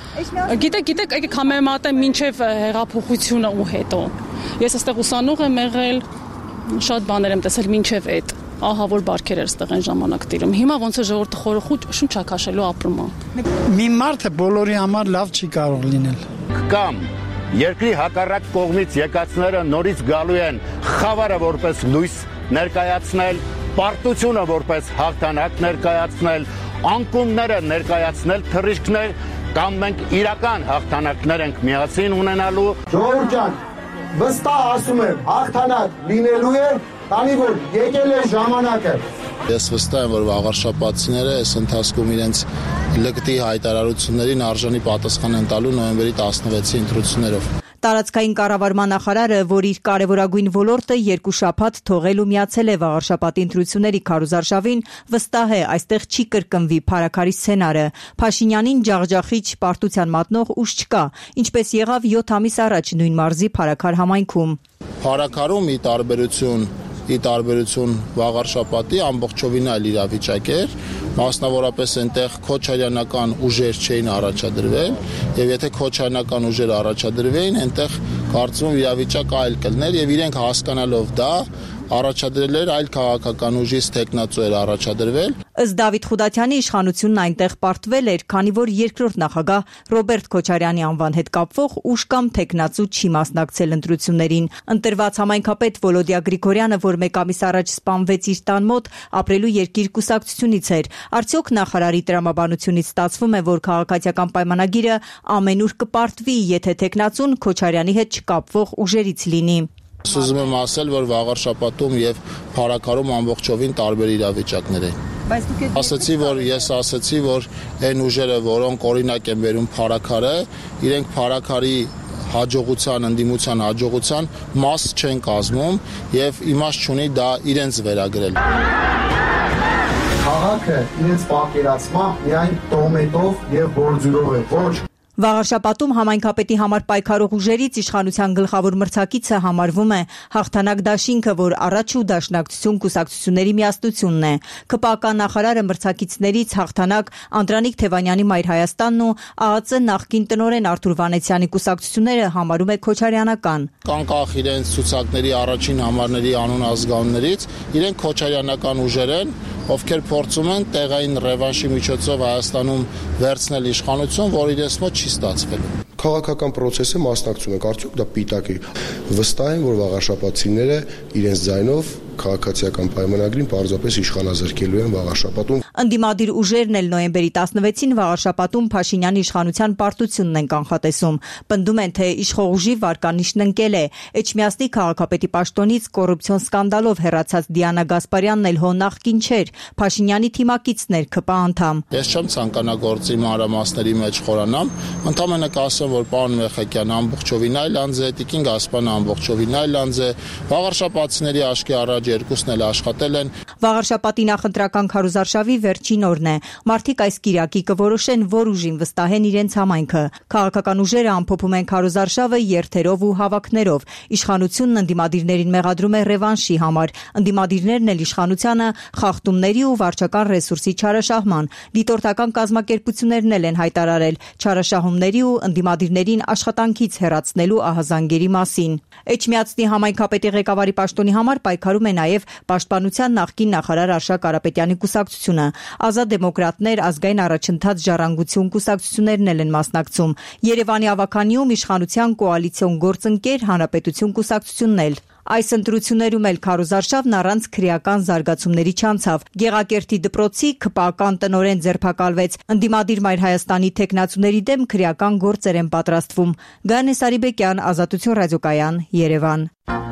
Գիտեք, գիտեք, եկեք համեմատեմ մինչև հեղափոխությունը ու հետո։ Ես այստեղ ուսանող եմ եղել, շատ բաներ եմ տեսել մինչև այդ։ Ահա որ բարքեր էր ստեղ այն ժամանակ տիրում։ Հիմա ոնց է ժողովուրդը խորոխուտ շունչա քաշելու ապրում է։ Մի մարդը բոլորի համար լավ չի կարող լինել։ Կամ երկրի հակառակ կողմից եկածները նորից գալու են խավարը որպես լույս ներկայացնել, պարտությունը որպես հաղթանակ ներկայացնել, անկումները ներկայացնել թռիչքներ, կամ մենք իրական հաղթանակներ ենք միասին ունենալու։ Ժողովուրդ ջան, վստահ ասում եմ, հաղթանակ լինելու է, քանի որ եկել է ժամանակը։ Ես վստահ եմ, որ վաղարշապատցիները այս ընթացքում իրենց լկտի հայտարարություններին արժանի պատասխան են տալու նոյեմբերի տասնվեցի ընտրություններով։ Տարածքային կառավարման նախարարը, որ իր կարևորագույն ոլորտը երկու շաբաթ թողել ու միացել է վաղարշապատի ընտրությունների քարոզարշավին, վստահ է, այստեղ չի կրկնվի փարաքարի սցենարը։ Փաշինյանին ջախջախիչ պարտության մատնող ուժ չկա, ինչպես եղավ յոթ ամիս առաջ նույն մարզի Փարաքար համայնքում։ Փարաքարում ի տարբերություն ի տարբերություն վաղարշապատի ամբողջովին այլ իրավիճակ էր, մասնավորապես այնտեղ քոչարյանական ուժեր չէին առաջադրվել, եւ եթե քոչարյանական ուժեր առաջադրվեին, այնտեղ կարծում եմ իրավիճակը այլ կլներ եւ իրենք հասկանալով դա առաջադրել էր այլ քաղաքական ուժից տեխնացու էր առաջադրվել։ Ըստ Դավիթ Խուդյաթյանի իշխանությունն այնտեղ պարտվել էր, քանի որ երկրորդ նախագահ Ռոբերտ Քոչարյանի անվան հետ կապվող ուժ կամ տեխնացու չի մասնակցել ընտրություններին։ Ընտրված համայնքապետ Վոլոդիա Գրիգորյանը, որ մեկ ամիս առաջ սպանվեց իր տան մոտ, ապրելու երկիր կուսակցությունից էր։ Արդյոք նախարարի տրամաբանությունից ստացվում է, որ քաղաքացիական պայմանագիրը ամենուր կպարտվի, եթե տեխնացուն Քոչարյանի հետ չկապվող ուժերից լինի։ Ուզում եմ ասել, որ վաղարշապատում եւ Փարաքարում ամբողջովին տարբեր իրավիճակներ են։ Ասացի, որ ես ասացի, որ այն ուժերը, որոնք օրինակ են բերում Փարաքարը, իրենք Փարաքարի հաջողության, ընդդիմության հաջողության մաս չեն կազմում եւ իմաստ չունի դա իրենց վերագրել։ Քաղաքը իրենց պատկերացմամբ միայն տոմետով եւ բորձյուրով է, ոչ Վաղարշապատում համայնքապետի համար պայքարող ուժերից իշխանության գլխավոր մրցակիցը համարվում է Հաղթանակ դաշինքը, որ առաջ ու դաշնակցություն կուսակցությունների միասնությունն է։ ՔՊԱԿ նախարարը մրցակիցներից Հաղթանակ Անդրանիկ Թևանյանի Մայր Հայաստանն ու ԱԱԾ նախկին տնօրեն Արթուր Վանեցյանի կուսակցությունները համարում է քոչարյանական։ Կանկախ իրենց ցուցակների առաջին համարների անուն ազգանուններից, իրենք քոչարյանական ուժեր են, ովքեր փորձում են տեղային ռևանշի միջոցով Հայաստանում վերցնել իշխանություն, որ իրենց մոտ չի ստացվել։ Քաղաքական process-ը մասնակցում եք, արդյոք դա պիտակ է։ Վստահ եմ, որ վաղարշապատցիները իրենց ձայնով քաղաքացիական պայմանագրին պարզապես իշխանազրկելու են վաղարշապատում։ Ընդդիմադիր ուժերն էլ նոյեմբերի տասնվեցին վաղարշապատում Փաշինյանի իշխանության պարտությունն են կանխատեսում։ Պնդում են, թե իշխող ուժի վարկանիշն ընկել է։ Էջմիածնի քաղաքապետի պաշտոնից կոռուպցիոն սկանդալով հեռացած Դիանա Գասպարյանն էլ հո նախկին չէր, Փաշինյանի թիմակիցն էր ՔՊ անդամ։ Ես չեմ ցանկանա գործի մանրամասների մեջ խորանամ, ընդամենը կասեմ, որ պարոն Մեխակյանը ամբողջովին այլ անձ է, Տիկին Գասպարյանը ամբողջովին այլ անձ է, վաղարշապատցիների աշկի առաջ երկուսն էլ աշխատել են։ Վաղարշապատի նախընտրական քարոզարշավի վերջին օրն է։ Մարդիկ այս կիրակի կորոշեն, որ ուժին վստահեն իրենց համայնքը։ Քաղաքական ուժերը ամփոփում են քարոզարշավը երթերով ու հավաքներով։ Իշխանությունն ընդդիմադիրներին մեղադրում է ռևանշի համար։ Ընդդիմադիրներն էլ իշխանությանը խախտումների ու վարչական ռեսուրսի չարաշահման։ Դիտորդական կազմակերպություններն էլ են հայտարարել չարաշահումների ու ընդդիմադիրներին աշխատանքից հեռացնելու ահազանգերի մասին։ Էջմիածնի համայնքապետի ղեկավարի պաշտոնի համար պայքարում է նաև Պաշտպանության նախկին նախարար Արշակ Կարապետյանի կուսակցությունը։ Ազատ դեմոկրատներ, ազգային առաջընթաց, ժառանգություն կուսակցություններն էլ են մասնակցում։ Երևանի ավականիում իշխանության կոալիցիոն գործընկեր Հանրապետություն կուսակցությունն էլ։ Այս ընտրություններում էլ քարոզարշավն առանց քրեական զարգացումների չանցավ։ Գեղակերտի դպրոցի ՔՊ-ական տնօրեն ձերբակալվեց։ Ընդդիմադիր Մայր Հայաստանի թեկնածուների դեմ քրեական գործեր են պատրաստվում։ Գայանե Սարիբեկյան, Ազատություն ռադիոկայան, Երևան։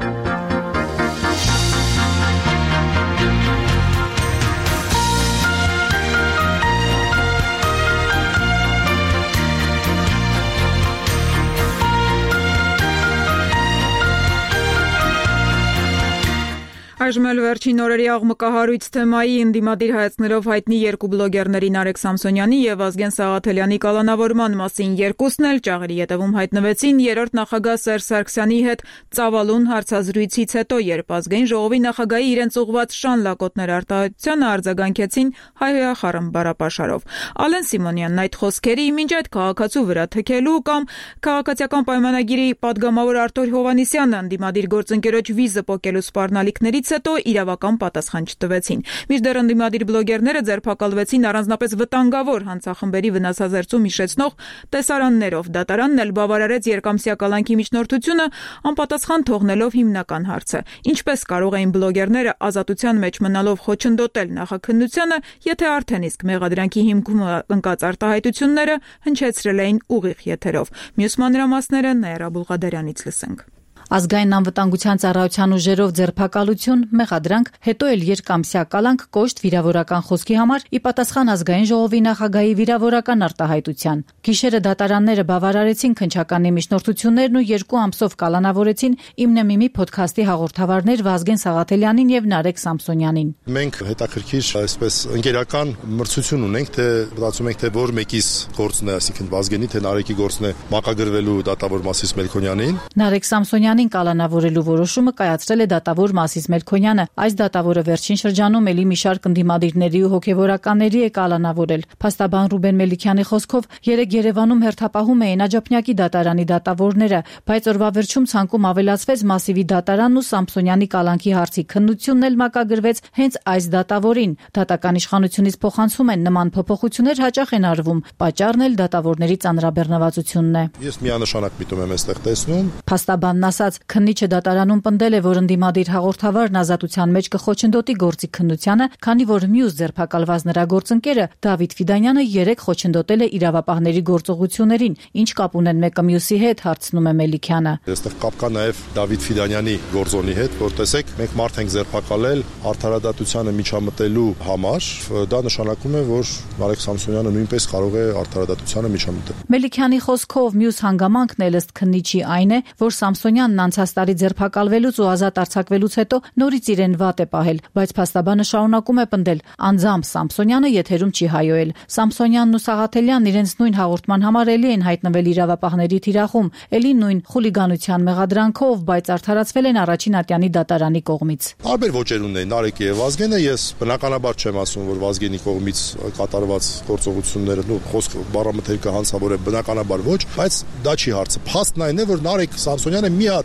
Այժմ էլ վերջին օրերի աղմկահարույց թեմայի ընդդիմադիր հայացքներով հայտնի երկու բլոգերների Նարեկ Սամսոնյանի եւ Ազգեն Սաղաթելյանի կալանավորման մասին երկուսն էլ ճաղերի ետևում հայտնվեցին երրորդ նախագահ Սերժ Սարգսյանի հետ ծավալուն հարցազրույցից հետո, երբ ազգային ժողովի նախագահի իրենց ուղղված շան լակոտներ արտահայտությանը արձագանքեցին հայհոյախառն բառապաշարով։ Ալեն Սիմոնյանն այդ խոսքերի մինչ այդ քաղաքացու վրա թքելու կամ քաղաքացիական պայմանագիրի падգամավոր Արտուր Հովհաննիսյանը ընդդիմադիր գործընկերոջ վիզը պոկելու սպառնալիքներից հետո իրավական պատասխան չտվեցին։ Մինչդեռ ընդդիմադիր բլոգերները ձերբակալվեցին առանձնապես վտանգավոր հանցախմբերի վնասազերծում հիշեցնող տեսարաններով։ Դատարանն էլ բավարարեց երկամսյա կալանքի միջնորդությունը, անպատասխան թողնելով հիմնական հարցը. ինչպես կարող էին բլոգերները ազատության մեջ մնալով խոչընդոտել նախաքննությանը, եթե արդեն իսկ մեղադրանքի հիմքում ընկած արտահայտությունները հնչեցրել էին ուղիղ եթերով։ Մյուս մանրամասները Նաիրա Բուլղադարյանից լսենք։ Ազգային անվտանգության ծառայության ուժերով ձերբակալություն, մեղադրանք, հետո էլ երկամսյա կալանք կոշտ վիրավորական խոսքի համար ի պատասխան ազգային ժողովի նախագահի վիրավորական արտահայտության։ Գիշերը դատարանները բավարարեցին քննչականի միջնորդություններն ու երկու ամսով կալանավորեցին Իմնեմիմի փոդքասթի հաղորդավարներ Վազգեն Սաղաթելյանին եւ Նարեկ Սամսոնյանին։ Մենք հետաքրքիր այսպես ընկերական մրցություն ունենք, թե մտածում ենք, թե որ մեկիս գործն է, այսինքն Վազգենի, թե Նարեկի գործն է մակագրվելու դատավոր Մասիս Մելքոնյանին։ Նարեկ Սամսոնյանին կալանավորելու որոշումը կայացրել է դատավոր Մասիս Մելքոնյանը։ Այս դատավորը վերջին շրջանում էլի մի շարք ընդդիմադիրների ու հոգևորականների է կալանավորել։ Փաստաբան Ռուբեն Մելիքյանի խոսքով երեք Երևանում հերթապահում էին Աջափնյակի դատարանի դատավորները, բայց օրվա վերջում ցանկում ավելացվեց Մասիվի դատարանն ու Սամսոնյանի կալանքի հարցի քննությունն էլ մակագրվեց հենց այս դատավորին։ Դատական իշխանությունից փոխանցում են նման փոփոխություններ հաճախ են արվում, պատճառն էլ դատավորների ծանրաբեռնվածությունն է։ Ես միանշանակ միտում եմ այստեղ տեսնում։ Փաստաբանն ասաց, քննիչը դատարանում պնդել է, որ ընդդիմադիր հաղորդավարն ազատության մեջ կխոչընդոտի գործի քննությանը, քանի որ մյուս ձերբակալված նրա գործընկերը Դավիթ Ֆիդանյանը երեք խոչընդոտել է իրավապահների գործողություններին, ինչ կապ ունեն մեկը մյուսի հետ, հարցնում է Մելիքյանը։ Այստեղ կապ կա նաև Դավիթ Ֆիդանյանի գործոնի հետ, որ տեսեք, մենք մարդ ենք ձերբակալել արդարադատությանը միջամտելու համար, դա նշանակում է, որ Նարեկ Սամսոնյանը նույնպես կարող է արդարադատությանը միջամտել։ Մելիքյանի խոսքով մյուս հանգամանքն էլ ըստ քննիչի այն է, որ Սամսոնյանն անցած տարի ձերբակալվելուց ու ազատ արձակվելուց հետո նորից իրեն վատ է պահել, բայց փաստաբանը շարունակում է պնդել, անձամբ Սամսոնյանը եթերում չի հայոել։ Սամսոնյանն ու Սաղաթելյանն իրենց նույն հաղորդման համար էլի են հայտնվել իրավապահների թիրախում, էլի նույն խուլիգանության մեղադրանքով, բայց արդարացվել են առաջին ատյանի դատարանի կողմից։ Տարբեր ոճեր ունեն Նարեկի եւ Վազգենը, ես բնականաբար չեմ ասում, որ Վազգենի կողմից կատարված գործողությունները, նո խոսք բառամթերքը հանցավոր է, բնականաբար ոչ, բայց դա չի հարցը։ Փաստն այն է, որ Նարեկ Սամսոնյանը մի հատ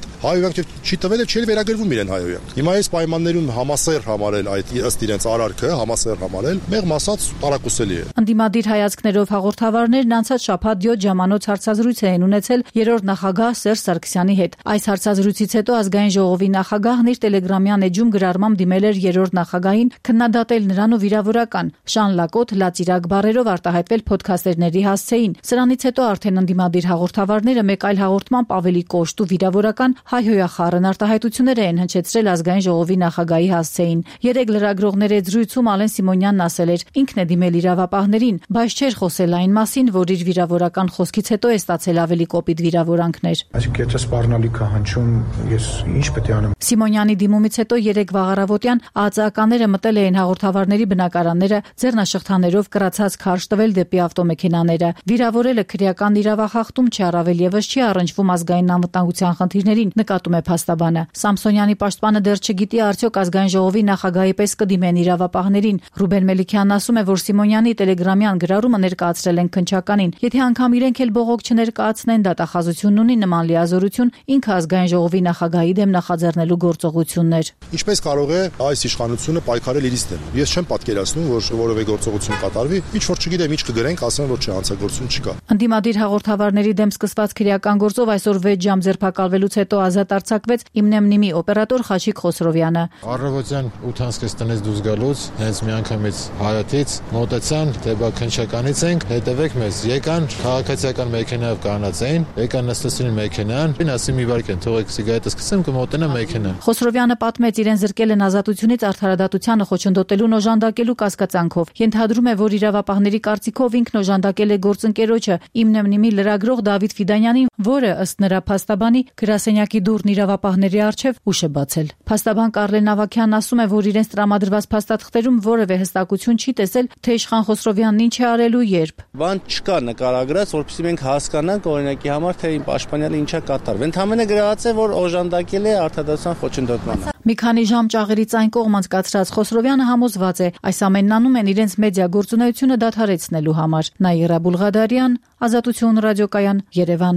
այդ հայհոյանք չի տվել, չի վերագրվում իրեն հայհոյանք։ Հիմա այս պայմաններում համասեր համարել այդ ըստ իրենց արարքը, համասեր համարել, մեղմ ասած տարակուսելի է։ Ընդդիմադիր հայացքներով հաղորդավարներն անցած շաբաթ յոթ ժամանոց հարցազրույց էին ունեցել երրորդ նախագահ Սերժ Սարգսյանի հետ։ Այս հարցազրույցից հետո ազգային ժողովի նախագահն իր տելեգրամյան էջում գրառմամբ դիմել էր երրորդ նախագահին քննադատել նրան ու վիրավորական շան լակոտ լածիրակ բառերով արտահայտվել փոդքասթերների հասցեին։ Սրանից հետո արդեն ընդդիմադիր հաղորդավարները մեկ այլ հաղորդմամբ ավելի կոշտ ու վիրավորական հայհոյախառն արտահայտություններ են հնչեցրել ազգային ժողովի նախագահի հասցեին։ Երեք լրագրողների զրույցում Ալեն Սիմոնյանն ասել էր ինքն է դիմել իրավապահներին, բայց չէր խոսել այն մասին, որ իր վիրավորական խոսքից հետո է ստացել ավելի կոպիտ վիրավորանքներ։ Այսինքն եթե սպառնալիքը հնչում, ես ինչ պետք է անեմ։ Սիմոնյանի դիմումից հետո երեք վաղարավոտյան ԱԱԾ-ականները մտել էին հաղորդավարների բնակարանները, ձեռնաշղթաներով կրացած քարշ տվել դեպի ավտոմեքենաները։ Վիրավորելը քրեական իրավախախտում չի, առավել եւս չի առնչվում ազգային անվտանգության խնդիրներին, նկատում է փաստաբանը։ Սամսոնյանի պաշտպանը դեռ չգիտի արդյոք ազգային ժողովի նախագահի պես կդիմեն իրավապահներին։ Ռուբեն Մելիքյանն ասում է, որ Սիմոնյանի տելեգրամյան գրառումը ներկայացրել են քննչականին։ Եթե անգամ իրենք էլ բողոք չներկայացնեն, դատախազությունն ունի նման լիազորություն ինքը ազգային ժողովի նախագահի դեմ նախաձեռնելու գործողություններ։ Ինչպես կարող է այս իշխանությունը պայքարել իրից դեմ։ Ես չեմ պատկերացնում, որ որևէ գործողություն կատարվի, ինչ որ չգիտեմ, ինչ կգրենք, ասեն, որ չէ, հանցագործություն չկա։ Ընդդիմադիր հաղորդավարների դեմ սկսված քրեական գործով այսօր վեց ժամ ձերբակալվելուց հետո ազատ արձակվեց Իմնեմնիմի օպերատոր Խաչիկ Խոսրովյանը։ Առավոտյան ութ տնից դուրս գալուց հենց միանգամից հայաթից մոտեցան, թե բա քնչականից ենք, հետևեք մեզ։ Եկան քաղաքացիական մեքենայով կանած էին, եկան նստեցին մեքենան, ասի մի վարք են, թողեք սիգարետը սկսեմ կմոտենա մեքենան։ Խոսրովյանը պատմեց, իրեն զրկել են ազատությունից արդարադատությանը խոչընդոտելուն օժանդակելու կասկածանքով։ Ենթադրում է, որ իրավապահների կարծիքով ինքն օժանդակել է գործընկերոջը Իմնեմնիմի լրագրող Դավիթ Ֆիդանյանին, որը ըստ նրա փաստաբանի գրասենյակի դուռն իրավապահների առջև ուշ է բացել։ Փաստաբան Կարլեն Ավագյանն ասում է, որ իրենց տրամադրված փաստաթղթերում որևէ հստակություն չի տեսել, թե Իշխան Խոսրովյանն ինչ է արել ու երբ։ Բան չկա նկարագրած, որովհետեւ մենք հասկանանք օրինակի համար, թե իմ պաշտպանյալը ինչա կատարվել։ Ընդհանրապես գրված է, որ օժանդակել է արդարադատության խոչընդոտմանը։ Մի քանի ժամ ճաղերից այն կողմ անցկացրած Խոսրովյանը համոզված է, այս ամենն անում են իրենց մեդիա գործունեությունը դադարեցնելու համար։ Նաիրա Բուլղադարյան, Ազատություն ռադիոկայան, Երևան։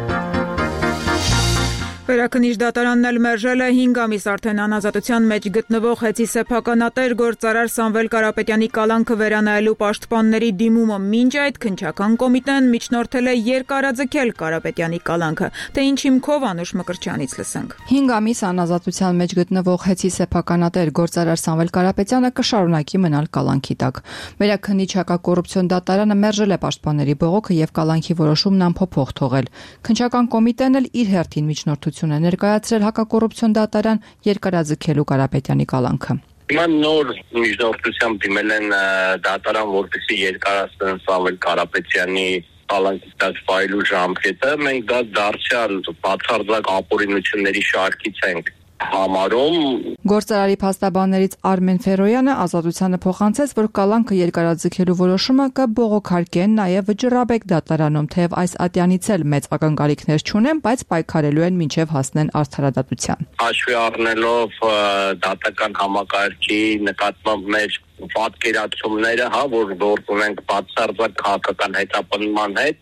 Վերաքննիչ դատարանն էլ մերժել է հինգ ամիս արդեն անազատության մեջ գտնվող Հեծի սեփականատեր գործարար Սամվել Կարապետյանի կալանքը վերանայելու պաշտպանների դիմումը։ Մինչ այդ քննչական կոմիտեն միջնորդել է երկարաձգել Կարապետյանի կալանքը, թե ինչ հիմքով Անուշ Մկրտչյանից լսենք։ հինգ ամիս անազատության մեջ գտնվող Հեծի սեփականատեր գործարար Սամվել Կարապետյանը կշարունակի մնալ կալանքի տակ։ Վերաքննիչ հակակոռուպցիոն դատարանը մերժել է պաշտպանների բողոքը եւ կալանքի որոշումն անփոփոխ թողել։ Քննչական կոմիտեն էլ իր հերթին միջնորդություն է ներկայացրել հակակոռուպցիոն դատարան երկարաձգելու Կարապետյանի կալանքը։ Հիմա նոր միջնորդությամբ դիմել են դատարան, որպեսզի երկարացնեն Սամվել Կարապետյանի կալանքի տակ ֆայլու ժամկետը։ Մենք դա դարձյալ բացարձակ ապօրինությունների շարքից ենք համարում։ Գործարարի փաստաբաններից Արմեն Ֆերոյանը Ազատությանը փոխանցեց, որ կալանքը երկարաձգելու որոշումը կբողոքարկեն նաև Վճռաբեկ դատարանում, թեև այս ատյանից էլ մեծ ակնկալիքներ չունեն, բայց պայքարելու են մինչև հասնեն արդարադատության։ Հաշվի առնելով դատական համակարգի նկատմամբ մեր պատկերացումները, հա, որ գործ ունենք բացարձակ քաղաքական հետապնդման հետ,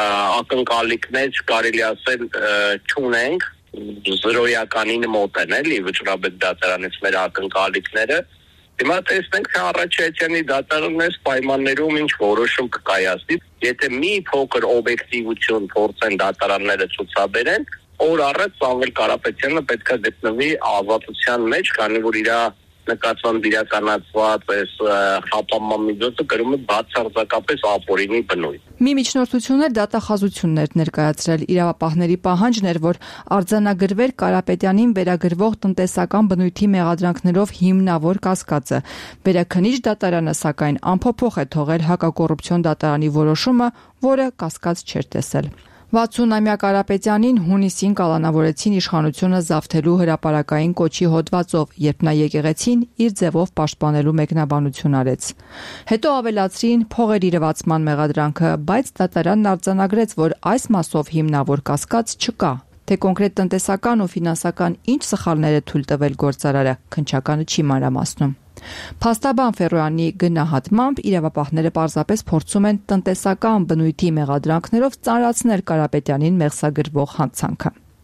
ակնկալիքներ կարելի ասել չունենք, զրոյականին մոտ են էլի Վճռաբեկ դատարանից մեր ակնկալիքները։ Հիմա տեսնենք, թե առաջացյալի դատարանն այս պայմաններում ինչ որոշում կկայացնի։ Եթե մի փոքր օբյեկտիվություն փորձեն դատարանները ցուցաբերեն, օր առաջ Սամվել Կարապետյանը պետք է գտնվի ազատության մեջ, քանի որ իր նկատմամբ իրականացված այս խափանման միջոցը կրում է բացարձակապես ապօրինի բնույթ։ Մի միջնորդություններ դատախազություններ ներկայացրել իրավապահների պահանջներ, որ արձանագրվեր Կարապետյանին վերագրվող տնտեսական բնույթի մեղադրանքներով հիմնավոր կասկածը։ Վերաքննիչ դատարանը սակայն անփոփոխ է թողել հակակոռուպցիոն դատարանի որոշումը, որը կասկած չէր տեսել։ վաթսուն-ամյա Կարապետյանին հունիսին կալանավորեցին իշխանությունը զավթելու հրապարակային կոչի հոդվածով, երբ նա եկեղեցին իր ձևով պաշտպանելու մեկնաբանություն արեց։ Հետո ավելացրին փողերի լվացման մեղադրանքը, բայց դատարանն արձանագրեց, որ այս մասով հիմնավոր կասկած չկա, թե կոնկրետ տնտեսական ու ֆինանսական ինչ սխալներ է թույլ տվել գործարարը, քննչականը չի մանրամասնում։ Փաստաբան Ֆերոյանի գնահատմամբ իրավապահները պարզապես փորձում են տնտեսական բնույթի մեղադրանքներով ծանրացնել Կարապետյանին մեղսագրվող հանցանքը։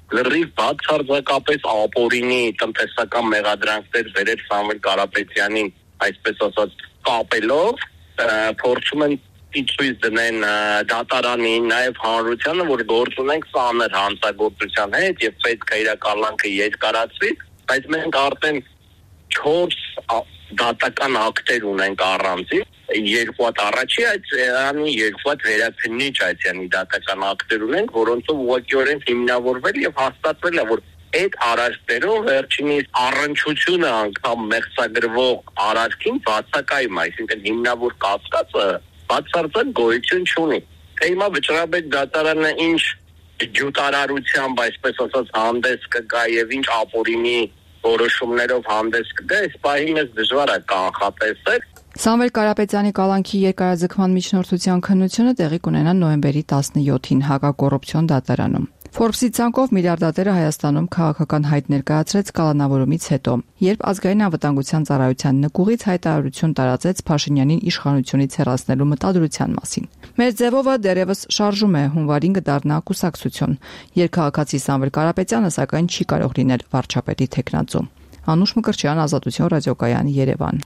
լրիվ բացարձակապես ապօրինի տնտեսական մեղադրանքներ վերել Սամվել Կարապետյանին, այսպես ասած, կապելով, փորձում են ցույց դնեն դատարանին, նաև հանրությանը, որ գործ ունենք սանր հանցագործության հետ եւ պետք է իր կալանքը երկարացվի, բայց մենք արդեն չորս դատական ակտեր ունենք առանձին, երկու հատ առաջի այցանի, երկու հատ վերաքննիչ այցանի դատական ակտեր ունենք, որոնցով ուղղակիորեն հիմնավորվել եւ հաստատվել է, որ այդ արարքներով վերջինիս առնչությունը անգամ մեղսագրվող արարքին բացակայում, այսինքն հիմնավոր կասկածը բացարձակ գոյություն չունի։ Թե հիմա վճռաբեկ դատարանը ինչ ջուտարարությամբ, այսպես ասած, հանդես կգա եւ ինչ ապօրինի որոշումներով հանդես կգա, այս պահին մեզ դժվար է կանխատեսել։ Սամվել Կարապետյանի կալանքի երկարաձգման միջնորդության քննությունը տեղի կունենա նոյեմբերի տասնյոթին հակակոռուպցիոն դատարանում։ Forbes-ի ցանկով միլիարդատերը Հայաստանում քաղաքական հայտ ներկայացրեց կալանավորումից հետո, երբ ազգային անվտանգության ծառայության նկուղից հայտարարություն տարածեց Փաշինյանին իշխանությունից հեռացնելու մտադրության մասին։ Մեր ձևովը դեռևս շարժում է, հունվարին կդառնա կուսակցություն։ Երկքաղաքացի Սամվել Կարապետյանը սակայն չի կարող լինել վարչապետի թեկնածու։ Անուշ Մկրտչյան, Ազատություն ռադիոկայան, Երևան։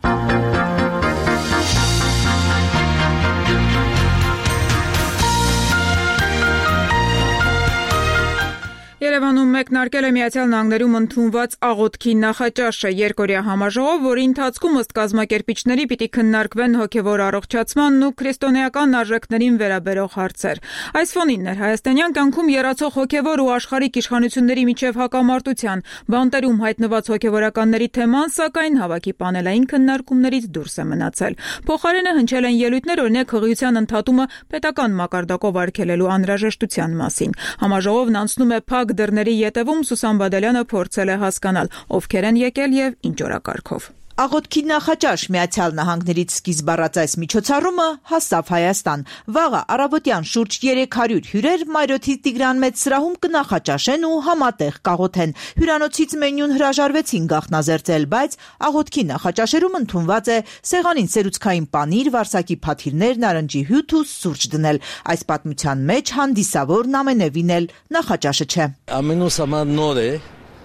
Երևանում մեկնարկել է Միացյալ Նահանգներում ընդունված աղոթքի նախաճաշը երկօրյա համաժողով, որի ընթացքում ըստ կազմակերպիչների պիտի քննարկվեն հոգևոր առողջացմանն ու քրիստոնեական արժեքներին վերաբերող հարցեր։ Այս ֆոնին ներհայաստանյան կյանքում եռացող հոգևոր ու աշխարհիկ իշխանությունների միջև հակամարտության բանտերում հայտնված հոգևորականների թեման, սակայն հավաքի պանելային քննարկումներից դուրս է մնացել։ Փոխարենը հնչել են ելույթներ, օրինակ հղիության ընդհատումը պետական մակարդակով արգելելու անհրաժեշտության մասին։ Համաժողովն անցնում է փակ դռների ետևում, Սուսան Բադալյանը փորձել է հասկանալ, ովքեր են եկել եւ ինչ օրակարգով։ Աղոթքի նախաճաշ Միացյալ Նահանգներից սկիզբ առած այս միջոցառումը հասավ Հայաստան։ Վաղը առավոտյան շուրջ երեք հարյուր հյուրեր Մայրոթի Տիգրան Մեծ սրահում կնախաճաշեն ու համատեղ կաղոթեն։ Հյուրանոցից մենյուն հրաժարվեցին գաղտնազերծել, բայց աղոթքի նախաճաշերում ընդունված է սեղանին սերուցքային պանիր, վարսակի փաթիռներ, նարնջի հյութ ու սուրճ դնել։ Այս պատմության մեջ հանդիսավորն ամենևին էլ նախաճաշը չէ։ Ամենուս համար նոր է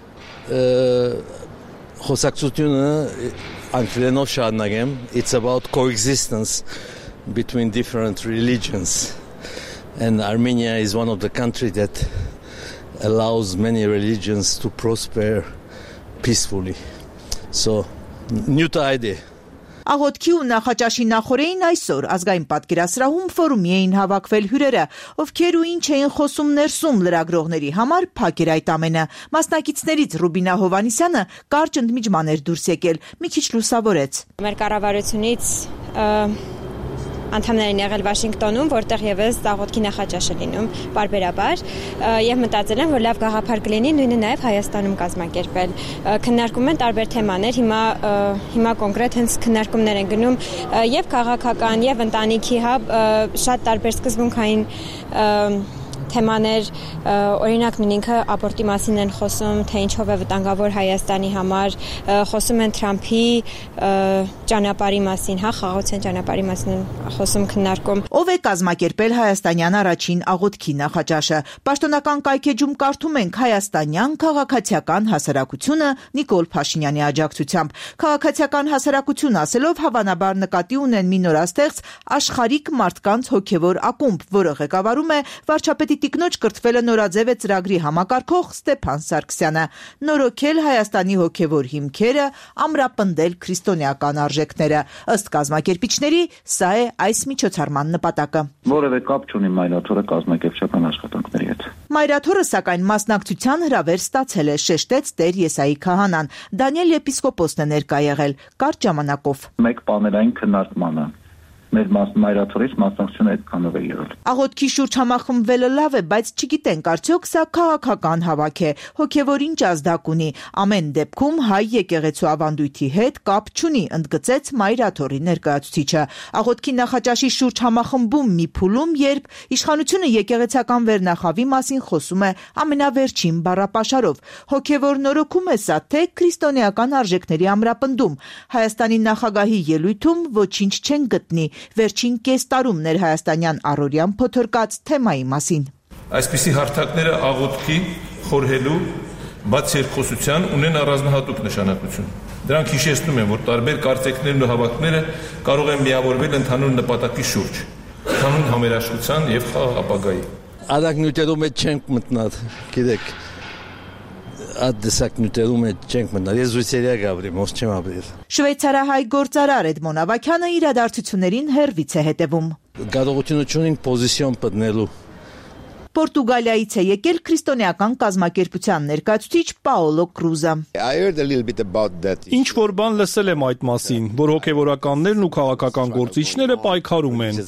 խոսակցությունը անգլերենով շարունակեմ, it's about coexistence between different religions, and Armenia is one of the countries that allows many religions to prosper peacefully. So, new idea. Աղոթքի ու նախաճաշի նախօրեին այսօր ազգային պատկերասրահում ֆորումի էին հավաքվել հյուրերը, ովքեր ու ինչ էին խոսում ներսում լրագրողների համար, փակ էր այդ ամենը։ Մասնակիցներից Ռուբինա Հովանիսյանը կարճ ընդմիջման էր դուրս եկել, մի քիչ լուսավորեց։ Մեր կառավարությունից անդամներ են եղել Վաշինգտոնում, որտեղ եւս աղոթքի նախաճաշ է լինում բարբերաբար, եւ մտածել եմ, որ լավ գաղափար կլինի նույնը նաեւ Հայաստանում կազմակերպել։ Քննարկում են տարբեր թեմաներ, հիմա հիմա կոնկրետ հենց քննարկումներ են գնում եւ քաղաքական եւ ընտանիքի, հա, շատ տարբեր սկզբունքային թեմաներ, օրինակ նույնքը աբորտի մասին են խոսում, թե ինչով է վտանգավոր Հայաստանի համար, խոսում են Թրամփի ճանապարհի մասին, հա, խաղաղության ճանապարհի մասին են խոսում, քննարկում։ Ով է կազմակերպել հայաստանյան առաջին աղոթքի նախաճաշը։ Պաշտոնական կայքեջում կարդում ենք հայաստանյան քաղաքացիական հասարակությունը Նիկոլ Փաշինյանի աջակցությամբ։ Քաղաքացիական հասարակություն ասելով հավանաբար նկատի ունեն մի նորաստեղծ աշխարհիկ մարդկանց հոգևոր ակումբ, որը ղեկավարում է վարչապետի տիկնոջ կրթվելը նորաձև է ծրագրի համակարգող Ստեփան Սարգսյանը, նորոգել Հայաստանի հոգևոր հիմքերը, ամրապնդել քրիստոնեական արժեքները։ Ըստ կազմակերպիչների, սա է այս միջոցառման նպատակը։ Որևէ կապ չունի Մայրաթորը կազմակերպչական աշխատանքների հետ։ Մայրաթորը սակայն մասնակցության հրավեր ստացել է, շեշտեց Տեր Եսայի քահանան։ Դանիել եպիսկոպոսն է ներկա եղել կարճ ժամանակով։ Մեկ պանելային քննարկմանը մեր Մայրաթորից մասնակցությունը այդքանով է եղել։ Աղոթքի շուրջ համախմբվելը լավ է, բայց չգիտենք արդյոք սա քաղաքական հավաք է, հոգևոր ինչ ազդակ ունի։ Ամեն դեպքում հայ եկեղեցու ավանդույթի հետ կապ չունի, ընդգծեց Մայրաթորի ներկայացուցիչը։ Աղոթքի նախաճաշի շուրջ համախմբում մի փուլում, երբ իշխանությունը եկեղեցական վերնախավի մասին խոսում է ամենավերջին բառապաշարով։ Հոգևոր նորոգում է սա, թե քրիստոնեական արժեքների ամրապնդում։ Հայաստանի նախագահի ելույթում ոչինչ չեն գտնի։ Վերջին կես տարում ներհայաստանյան առօրյան փոթորկած թեմայի մասին։ Այսպիսի հարթակները աղոթքի, խորհելու, բաց երկխոսության ունեն առանձնահատուկ նշանակություն։ Դրանք հիշեցնում են, որ տարբեր կարծիքներն ու հավատքները կարող են միավորվել ընդհանուր նպատակի շուրջ, ընդհանուր համերաշխության եւ խաղաղ ապագայի։ Ադակ նյութերում է չենք մտնած, գիտեք, ադեսակ նյութերում է չենք մտնած, ես զույցերիա գաբրիմ, ոս չեմ ապրիլ։ Շվեյցարահայ գործարար Էդմոն Ավագյանը իրադարձություններին հեռվից է հետևում։ Գարողությունությունին պոզիցիոն պտնելու։ Պորտուգալիայից է եկել քրիստոնեական կազմակերպության ներկայացուցիչ Պաոլո Կրուզը։ Ինչ որ բան լսել եմ այդ մասին, որ հոգևորականներն ու քաղաքական գործիչները պայքարում են։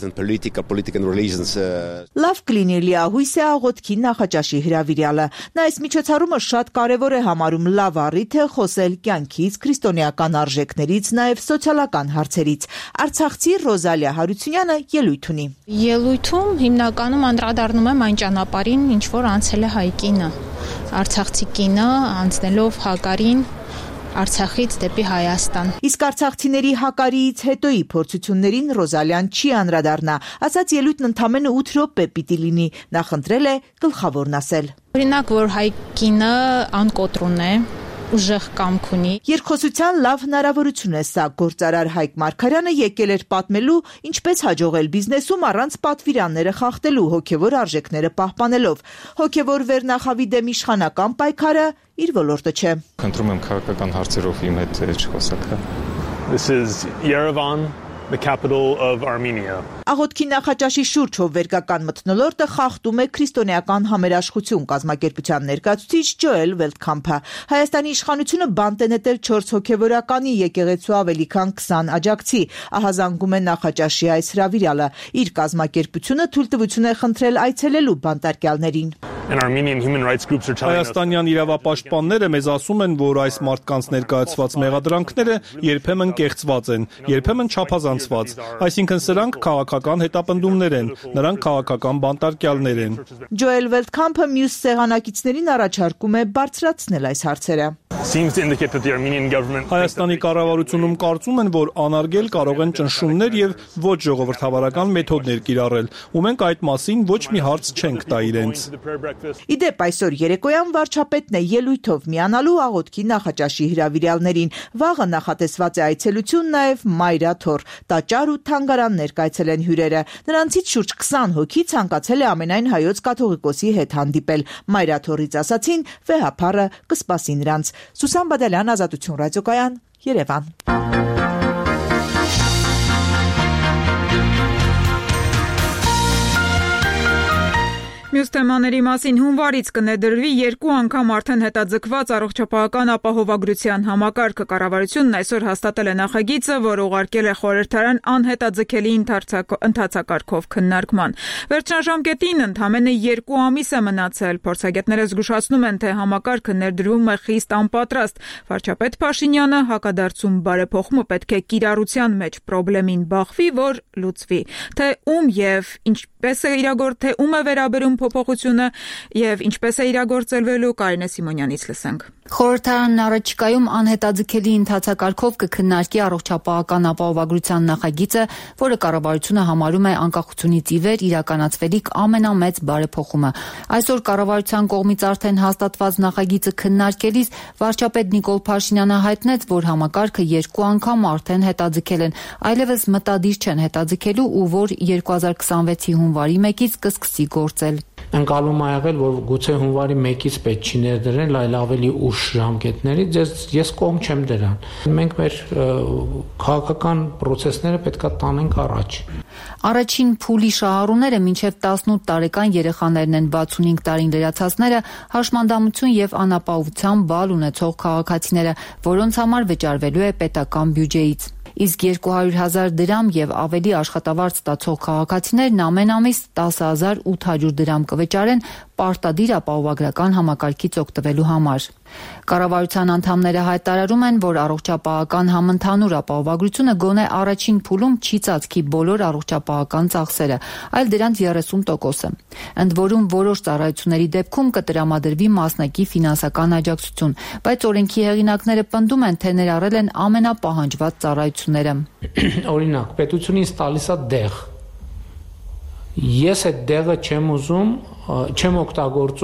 Լավ կլինի լիահույս է աղոթքի նախաճաշի հրավիրյալը։ Նա այս միջոցառումը շատ կարևոր է համարում լավ առիթ է խոսել կյանքից, քրիստոնեական արժեքներից, նաև սոցիալական հարցերից։ Արցախցի Ռոզալիա Հարությունյանը ելույթ ունի։ Ելույթում հիմնականում անդրադառնում եմ այն ճանապարհին, ինչ որ անցել է հայ կինը, արցախցի կինը անցնելով Հակարին Արցախից դեպի Հայաստան։ Իսկ արցախցիների Հակարիից հետոյի փորձություններին Ռոզալիան չի անդրադառնա, ասաց ելույթն ընդամենը ութ րոպե պիտի լինի, նա խնդրել է գլխավորն ասել։ Օրինակ, որ հայ կինը անկոտրուն է, ուժեղ կամք ունի։ Երկխոսության լավ հնարավորություն է սա։ Գործարար Հայկ Մարգարյանը եկել էր պատմելու, ինչպես հաջողել բիզնեսում առանց պատվիրանները խախտելու, հոգևոր արժեքները պահպանելով։ Հոգևոր վերնախավի դեմ իշխանական պայքարը իր ոլորտը չէ։ Խնդրում եմ քաղաքական հարցերով իմ հետ չխոսաք։ This is Yerevan, the capital of Armenia. Աղոթքի նախաճաշի շուրջ հովվերգական մթնոլորտը խախտում է քրիստոնեական համերաշխություն կազմակերպության ներկայացուցիչ Ջոել Վելտքամփը։ Հայաստանի իշխանությունը բանտ է նետել չորս հոգևորականի եկեղեցու ավելի քան քսան աջակցի, ահազանգում է նախաճաշի այս հրավիրյալը։ Իր կազմակերպությունը թույլտվություն է խնդրել այցելելու բանտարկյալներին։ Հայաստանյան իրավապաշտպանները մեզ ասում են, որ այս մարդկանց ներկայացված մեղադրանքները երբեմն կեղծված են, երբեմն չափազանցված, այսինքն սրանք քաղաքական հետապնդումներ են, նրանք քաղաքական բանտարկյալներ են։ Ջոել Վելտքամփը մյուս սեղանակիցներին առաջարկում է բարձրացնել այս հարցերը։ Հայաստանի կառավարությունում կարծում են, որ անարգել կարող են ճնշումներ եւ ոչ ժողովրդավարական մեթոդներ կիրառել, ու մենք այդ մասին ոչ մի հարց չենք տա իրենց։ Իդեպ այսօր երեկոյան վարչապետն է ելույթով միանալու աղոթքի նախաճաշի հրավիրյալներին։ Վաղը նախատեսված է այցելություն նաև Մայրաթոր, տաճար ու թանգարաններ կայցելեն հյուրերը։ Նրանցից շուրջ քսան հոգի ցանկացել է ամենայն հայոց կաթողիկոսի հետ հանդիպել։ Մայրաթորից ասացին վեհափառը կսպասի նրանց։ Սուսան Բադալյան, Ազատություն ռադիոկայան, Երևան։ Մյուս թեմաների մասին հունվարից կներդրվի երկու անգամ արդեն հետաձգված առողջապահական ապահովագրության համակարգը։ Կառավարությունն այսօր հաստատել է նախագիծը, որ ուղարկել է խորհրդարան անհետաձգելի ընթացակարգով քննարկման։ Վերջնաժամկետին ընդամենը երկու ամիս է մնացել։ Փորձագետները զգուշացնում են, թե համակարգը ներդրվում է խիստ անպատրաստ։ Վարչապետ Փաշինյանը հակադարձում բարեփոխումը պետք է կիրառության մեջ պրոբլեմին բախվի, որ լուծվի։ Թե ում եւ ինչպես է իրագործ, թե ում է վերաբերում փոփոխությունը եւ ինչպես է իրագործվելու Կարինե Սիմոնյանից լսենք։ Խորհրդարանն առաջիկայում անհետաձգելի ընթացակարգով կքննարկի առողջապահական ապահովագրության նախագիծը, որը կառավարությունը համարում է անկախությունից ի վեր իրականացվելիք ամենամեծ բարեփոխումը։ Այսօր կառավարության կողմից արդեն հաստատված նախագիծը քննարկելիս վարչապետ Նիկոլ Փաշինյանը հայտնեց, որ համակարգը երկու անգամ արդեն հետաձգել են, այլևս մտադիր չեն հետաձգելու ու որ երկու հազար քսանվեցի հունվարի մեկից կսկսի գործել։ Ընկալում ա եղել, որ գուցե հունվարի մեկից պետք չի ներդրել, այլ ավելի ուշ ժամկետներից, ես, ես կողմ չեմ դրան։ Մենք մեր քաղաքական պրոցեսները պետքա տանենք առաջ։ Առաջին փուլի շահառուները մինչև տասնութ տարեկան երեխաներն են, վաթսունհինգ տարին լրացածները, հաշմանդամություն եւ անապահովության բալ ունեցող քաղաքացիները, որոնց համար վճարվելու է պետական բյուջեից։ Իսկ երկու հարյուր հազար դրամ եւ ավելի աշխատավարձ ստացող քաղաքացիներն ամեն ամիս տասը հազար ութ հարյուր դրամ կվճարեն պարտադիր ապահովագրական համակարգից օգտվելու համար։ Կառավարության անդամները հայտարարում են, որ առողջապահական համընդհանուր ապահովագրությունը գոնե առաջին փուլում չի ծածկի բոլոր առողջապահական ծախսերը, այլ դրանց երեսուն տոկոսը։ Ընդ որում որոշ ծառայությունների դեպքում կտրամադրվի մասնակի ֆինանսական աջակցություն, բայց օրենքի հեղինակները պնդում են, թե ներառել են ամենապահանջված ծառայությունները։ Օրինակ, պետությունից տալիս է դեղ։ Ես այդ դեղը չեմ ուզում, չեմ օգտագործում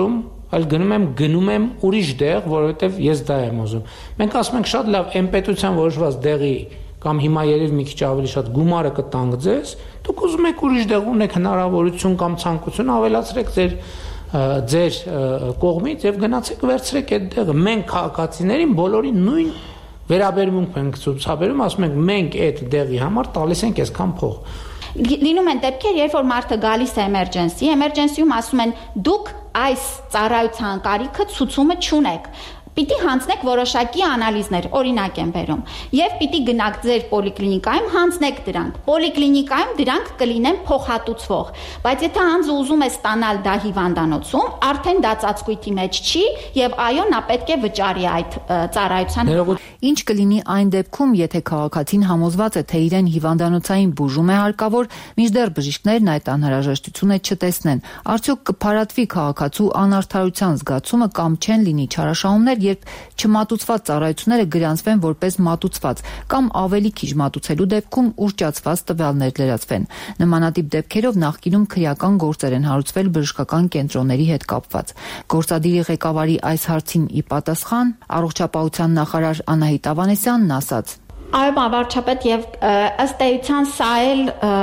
այլ գնում եմ գնում եմ ուրիշ դեղ, որովհետև ես դա եմ ուզում։ Մենք ասում ենք շատ լավ, այն պետության որոշված դեղի կամ հիմա երևի մի քիչ ավելի շատ գումարը կտանք ձեզ, դուք ուզում եք ուրիշ դեղ ունեք հնարավորություն կամ ցանկություն ավելացրեք ձեր ձեր կողմից եւ գնացեք վերցրեք այդ դեղը։ Մենք քաղաքացիներին բոլորին նույն վերաբերմունք ենք ցուցաբերում, ասում ենք մենք այդ դեղի համար տալիս ենք այսքան փող։ Լինում են դեպքեր, երբ որ մարդը գալիս է էմերջենսի, էմերջենսիում ասում են դուք այս ծառայության կարիքը ցուցումը չունեք։ Պիտի հանձնեք որոշակի անալիզներ, օրինակ եմ բերում, եւ պիտի գնաք ձեր պոլիկլինիկայում հանձնեք դրանք։ Պոլիկլինիկայում դրանք կլինեն փոխհատուցվող, բայց եթե անձը ուզում է ստանալ դա հիվանդանոցում, արդեն դա ծածկույթի մեջ չի եւ այո, նա պետք է վճարի այդ ծառայության։ Ինչ կլինի այն դեպքում, եթե քաղաքացին համոզված է, թե իրեն հիվանդանոցային բուժում է հարկավոր, մինչդեռ բժիշկներն այդ անհրաժեշտությունը չտեսնեն։ Արդյոք կփարատվի քաղաքացու անարդարության զգացումը կամ չեն լինի չարաշահումներ, երբ չմատուցված ծառայությունները գրանցվեն որպես մատուցված կամ ավելի քիչ մատուցելու դեպքում ուռճացված տվյալներ լրացվեն։ Նմանատիպ դեպքերով նախկինում քրեական գործեր են հարուցվել բժշկական կենտրոնների հետ կապված։ Գործադիրի ղեկավարի այս հարցին ի պատասխան առողջապահության նախարար Անահիտ Ավանեսյանն ասաց. Այո, վարչապետ, եւ ըստ էության սա էլ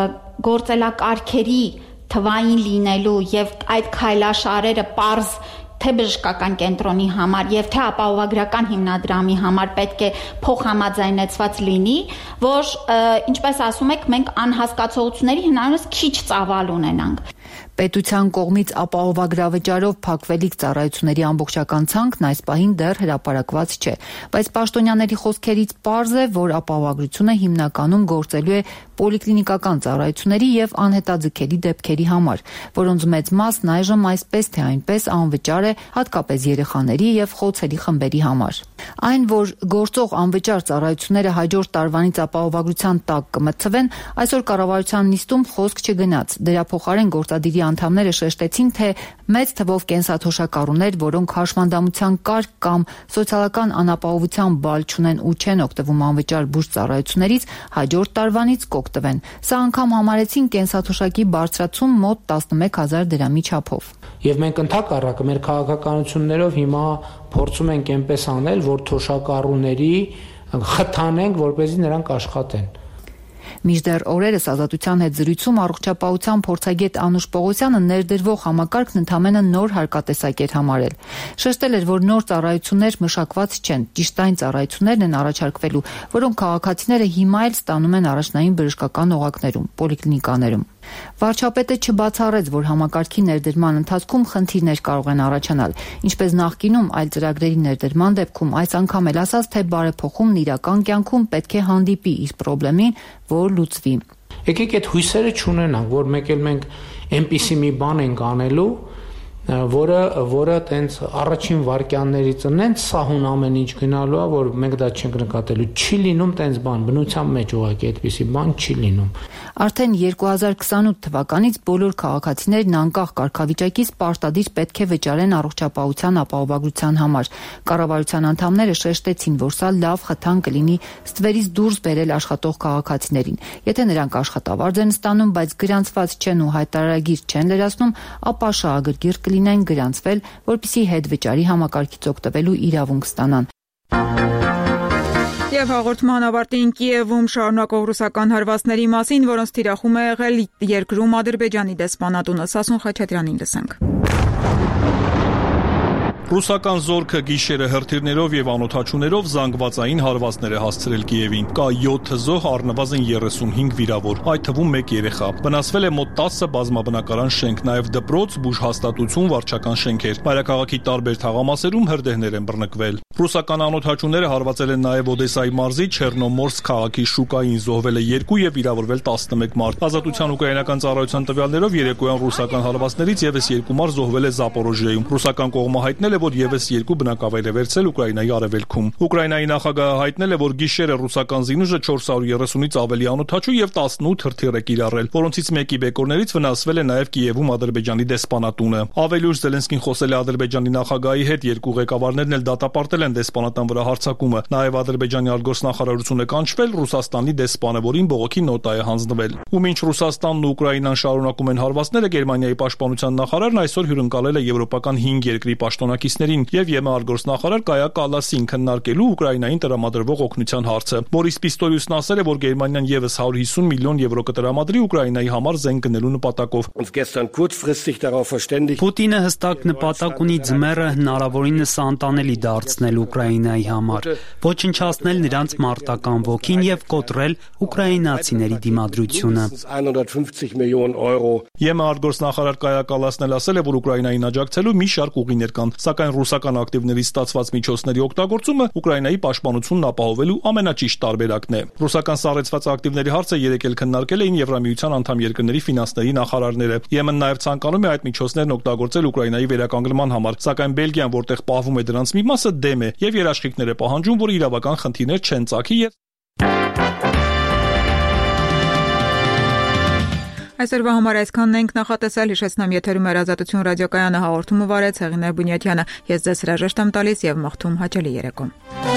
գործելակարգերի թվային լինելու եւ այդ քայլաշարերը պարզ թե բժշկական կենտրոնի համար եւ թե ապահովագրական հիմնադրամի համար պետք է փոխհամաձայնեցված լինի, որ ինչպես ասում եք, մենք անհասկացողությունների հնարավորինս քիչ ծավալ ունենանք։ Պետության կողմից ապահովագրավճարով փակվելիք ծառայությունների ամբողջական ցանկն այս պահին դեռ հրապարակված չէ, բայց պաշտոնյաների խոսքերից պարզ է, որ ապահովագրությունը հիմնականում գործելու է պոլիկլինիկական ծառայությունների եւ անհետաձգելի դեպքերի համար, որոնց մեծ մասն այժմ այսպես թե այնպես անվճար է, հատկապես երեխաների եւ խոցելի խմբերի համար։ Այն, որ գործող անվճար ծառայությունները հաջորդ տարվանից ապահովագրության տակ կմտցվեն, այսօր կառավարության նիստում խոսք չգնաց։ Դրա փոխարեն գործադիրի անդամները շեշտեցին, թե մեծ թվով կենսաթոշակառուներ, որոնք հաշվանդամության կարգ կամ սոցիալական անապահովության բալ չունեն ու չեն օգտվում անվճար բուժ ծառայություններից, հաջորդ տարվանից կօգտվեն։ Սա անգամ համարեցին կենսաթոշակի բարձրացում մոտ տասնմեկ հազար դրամի չափով։ Եվ մենք ընդհակառակը մեր քաղաքականություններով հիմա փորձում ենք այնպես անել, որ թոշակառուների խթանենք, որպեսզի նրանք աշխատեն։ Մինչդեռ օրերս Ազատության հետ զրույցում առողջապահության փորձագետ Անուշ Պողոսյանը ներդրվող համակարգն ընդամենը նոր հարկատեսակ էր համարել։ Շեշտել էր, որ նոր ծառայություններ մշակված չեն, ճիշտ այն ծառայություններն են առաջարկվելու, որոնք քաղաքացիները հիմա էլ ստանում են առաջնային բժշկական օղակներում, պոլիկլինիկաներում։ Վարչապետը չբացառեց, որ համակարգի ներդրման ընթացքում խնդիրներ կարող են առաջանալ, ինչպես նախկինում այլ ծրագրերի ներդրման դեպքում, այս անգամ էլ ասաց, թե բարեփոխումն իրական կյանքում պետք է հանդիպի իր խնդրին, որ լուծվի։ Եկեք այդ հույսերը չունենանք, որ մեկ էլ մենք այնպիսի մի բան ենք անելու, որը որը տենց առաջին վարքյաններից նենց սահուն ամեն ինչ գնալու է, որ մենք դա չենք նկատելու։ Չի լինում տենց բան, բնության մեջ ուղղակի այդպիսի բան չի լինում։ Արդեն երկու հազար քսանութ թվականից բոլոր քաղաքացիներն անկախ կարգավիճակից պարտադիր պետք է վճարեն առողջապահության ապահովագրության համար։ Կառավարության անդամները շեշտեցին, որ սա լավ խթան կլինի ստվերից դուրս բերել աշխատող քաղաքացիներին։ Եթե նրանք աշխատավարձ են ստանում, բայց գրանցված չեն ու հայտարարագիր չեն լրացնում, ապա շահագրգիռ կլինեն գրանցվել, որպեսզի հետվճարի համակարգից օգտվելու իրավունք ստանան։ Եվ հաղորդման ավարտին Կիևում շարունակող ռուսական հարվածների մասին, որոնց թիրախում է եղել երկրում Ադրբեջանի դեսպանատունը, Սասուն Խաչատրյանին լսենք։ Ռուսական զորքը գիշերը հրթիռներով եւ անօդաչուներով զանգվածային հարվածներ է հասցրել Կիևին։ Կա յոթ զոհ, առնվազն երեսունհինգ վիրավոր, այդ թվում մեկ երեխա։ Վնասվել է մոտ տասը բազմաբնակարան շենք, նաեւ դպրոց, բուժհաստատություն, վարչական շենքեր։ Մայրաքաղաքի տարբեր թաղամասերում հրդեհներ են բռնկվել։ Ռուսական անօդաչուները հարվածել են նաեւ Օդեսայի մարզի Չեռնոմորսկ քաղաքի շուկային, զոհվել է երկու եւ վիրավորվել տասնմեկ մարդ։ Ազատության ուկրաինական ծառայության տվյալներով երեկոյան ռուսական հարվածներից եւս երկու մարդ զոհվել է Զապորոժիայում։ Ռուսական կողմը հայտնել է, որ եւս երկու բնակավայր է վերցրել Ուկրաինայի արևելքում։ Ուկրաինայի նախագահը հայտնել է, որ գիշերը ռուսական զինուժը չորս հարյուր երեսունից ավելի անօդաչու եւ տասնութ հրթիռ է կիրառել, որոնցից մեկի բեկորներից վնասվել է նաեւ Կիևում Ադրբեջանի դեսպանատունը։ Ավելի ուշ Զելենսկին խոսել է Ադրբեջանի նախագահի հետ, երկու ղեկավարներն էլ դատապարտել են դեսպանատան վրա հարձակումը։ Նաեւ Ադրբեջանի արտգործնախարարությունը կանչվել Ռուսաստանի դեսպանը, որին բողոքի նոտա է հանձնվել։ Ու մինչ Ռուսաստանն ու Ուկրաինան շարունակում են հարվածները, Գերմանիայի պաշտպանության նախարարն այսօր հյուրընկալել է եվրոպական հինգ երկրի պաշտոնակիցներին եւ ԵՄ արտգործնախարար Կայա Կալասին քննարկելու Ուկրաինային տրամադրվող օգնության հարցը։ Բորիս Պիստոլիուսն ասել է, որ Գերմանիան եւս հարյուր հիսուն միլիոն եվրո կտրամադրի Ուկրաինայի համար զենք գնելու նպատակով։ Պուտինը հստակ նպատակ ունի ձմեռը հնարավորինս անտանելի դարձնել Ուկրաինայի համար, ոչնչացնել նրանց մարտական ոգին եւ կոտրել ուկրաինացիների դիմադրությունը։ ԵՄ արտգործնախարար Կայա Կալասն էլ ասել է, որ Ուկրաինային աջակցելու մի շարք ուղիներ կան, սակայն ռուսական ակտիվներից ստացված միջոցների օգտագործումը Ուկրաինայի պաշտպանությունն ապահովելու ամենաճիշտ տարբերակն է։ Ռուսական սառեցված ակտիվների հարցը երեկ էլ քննարկել էին Եվրամիության անդամ երկրների ֆինանսների նախարարները։ ԵՄ-ն նաև ցանկանում է այդ միջոցներն օգտագործել Ուկրաինայի վերականգնման համար, սակայն Բելգիան, որտեղ պահվում է դրանց մի մասը, դեմ է եւ երաշխիքներ է պահանջում, որ իրավական խնդիրներ չեն ծագի եւ Այսօրվա համար այսքանն ենք նախատեսել, հիշեցնեմ եթերում էր Ազատություն ռադիոկայանը, հաղորդումը վարեց Հեղինե Բունյաթյանը։ Ես ձեզ հրաժեշտ եմ տալիս եւ մաղթում հաճելի երեկո։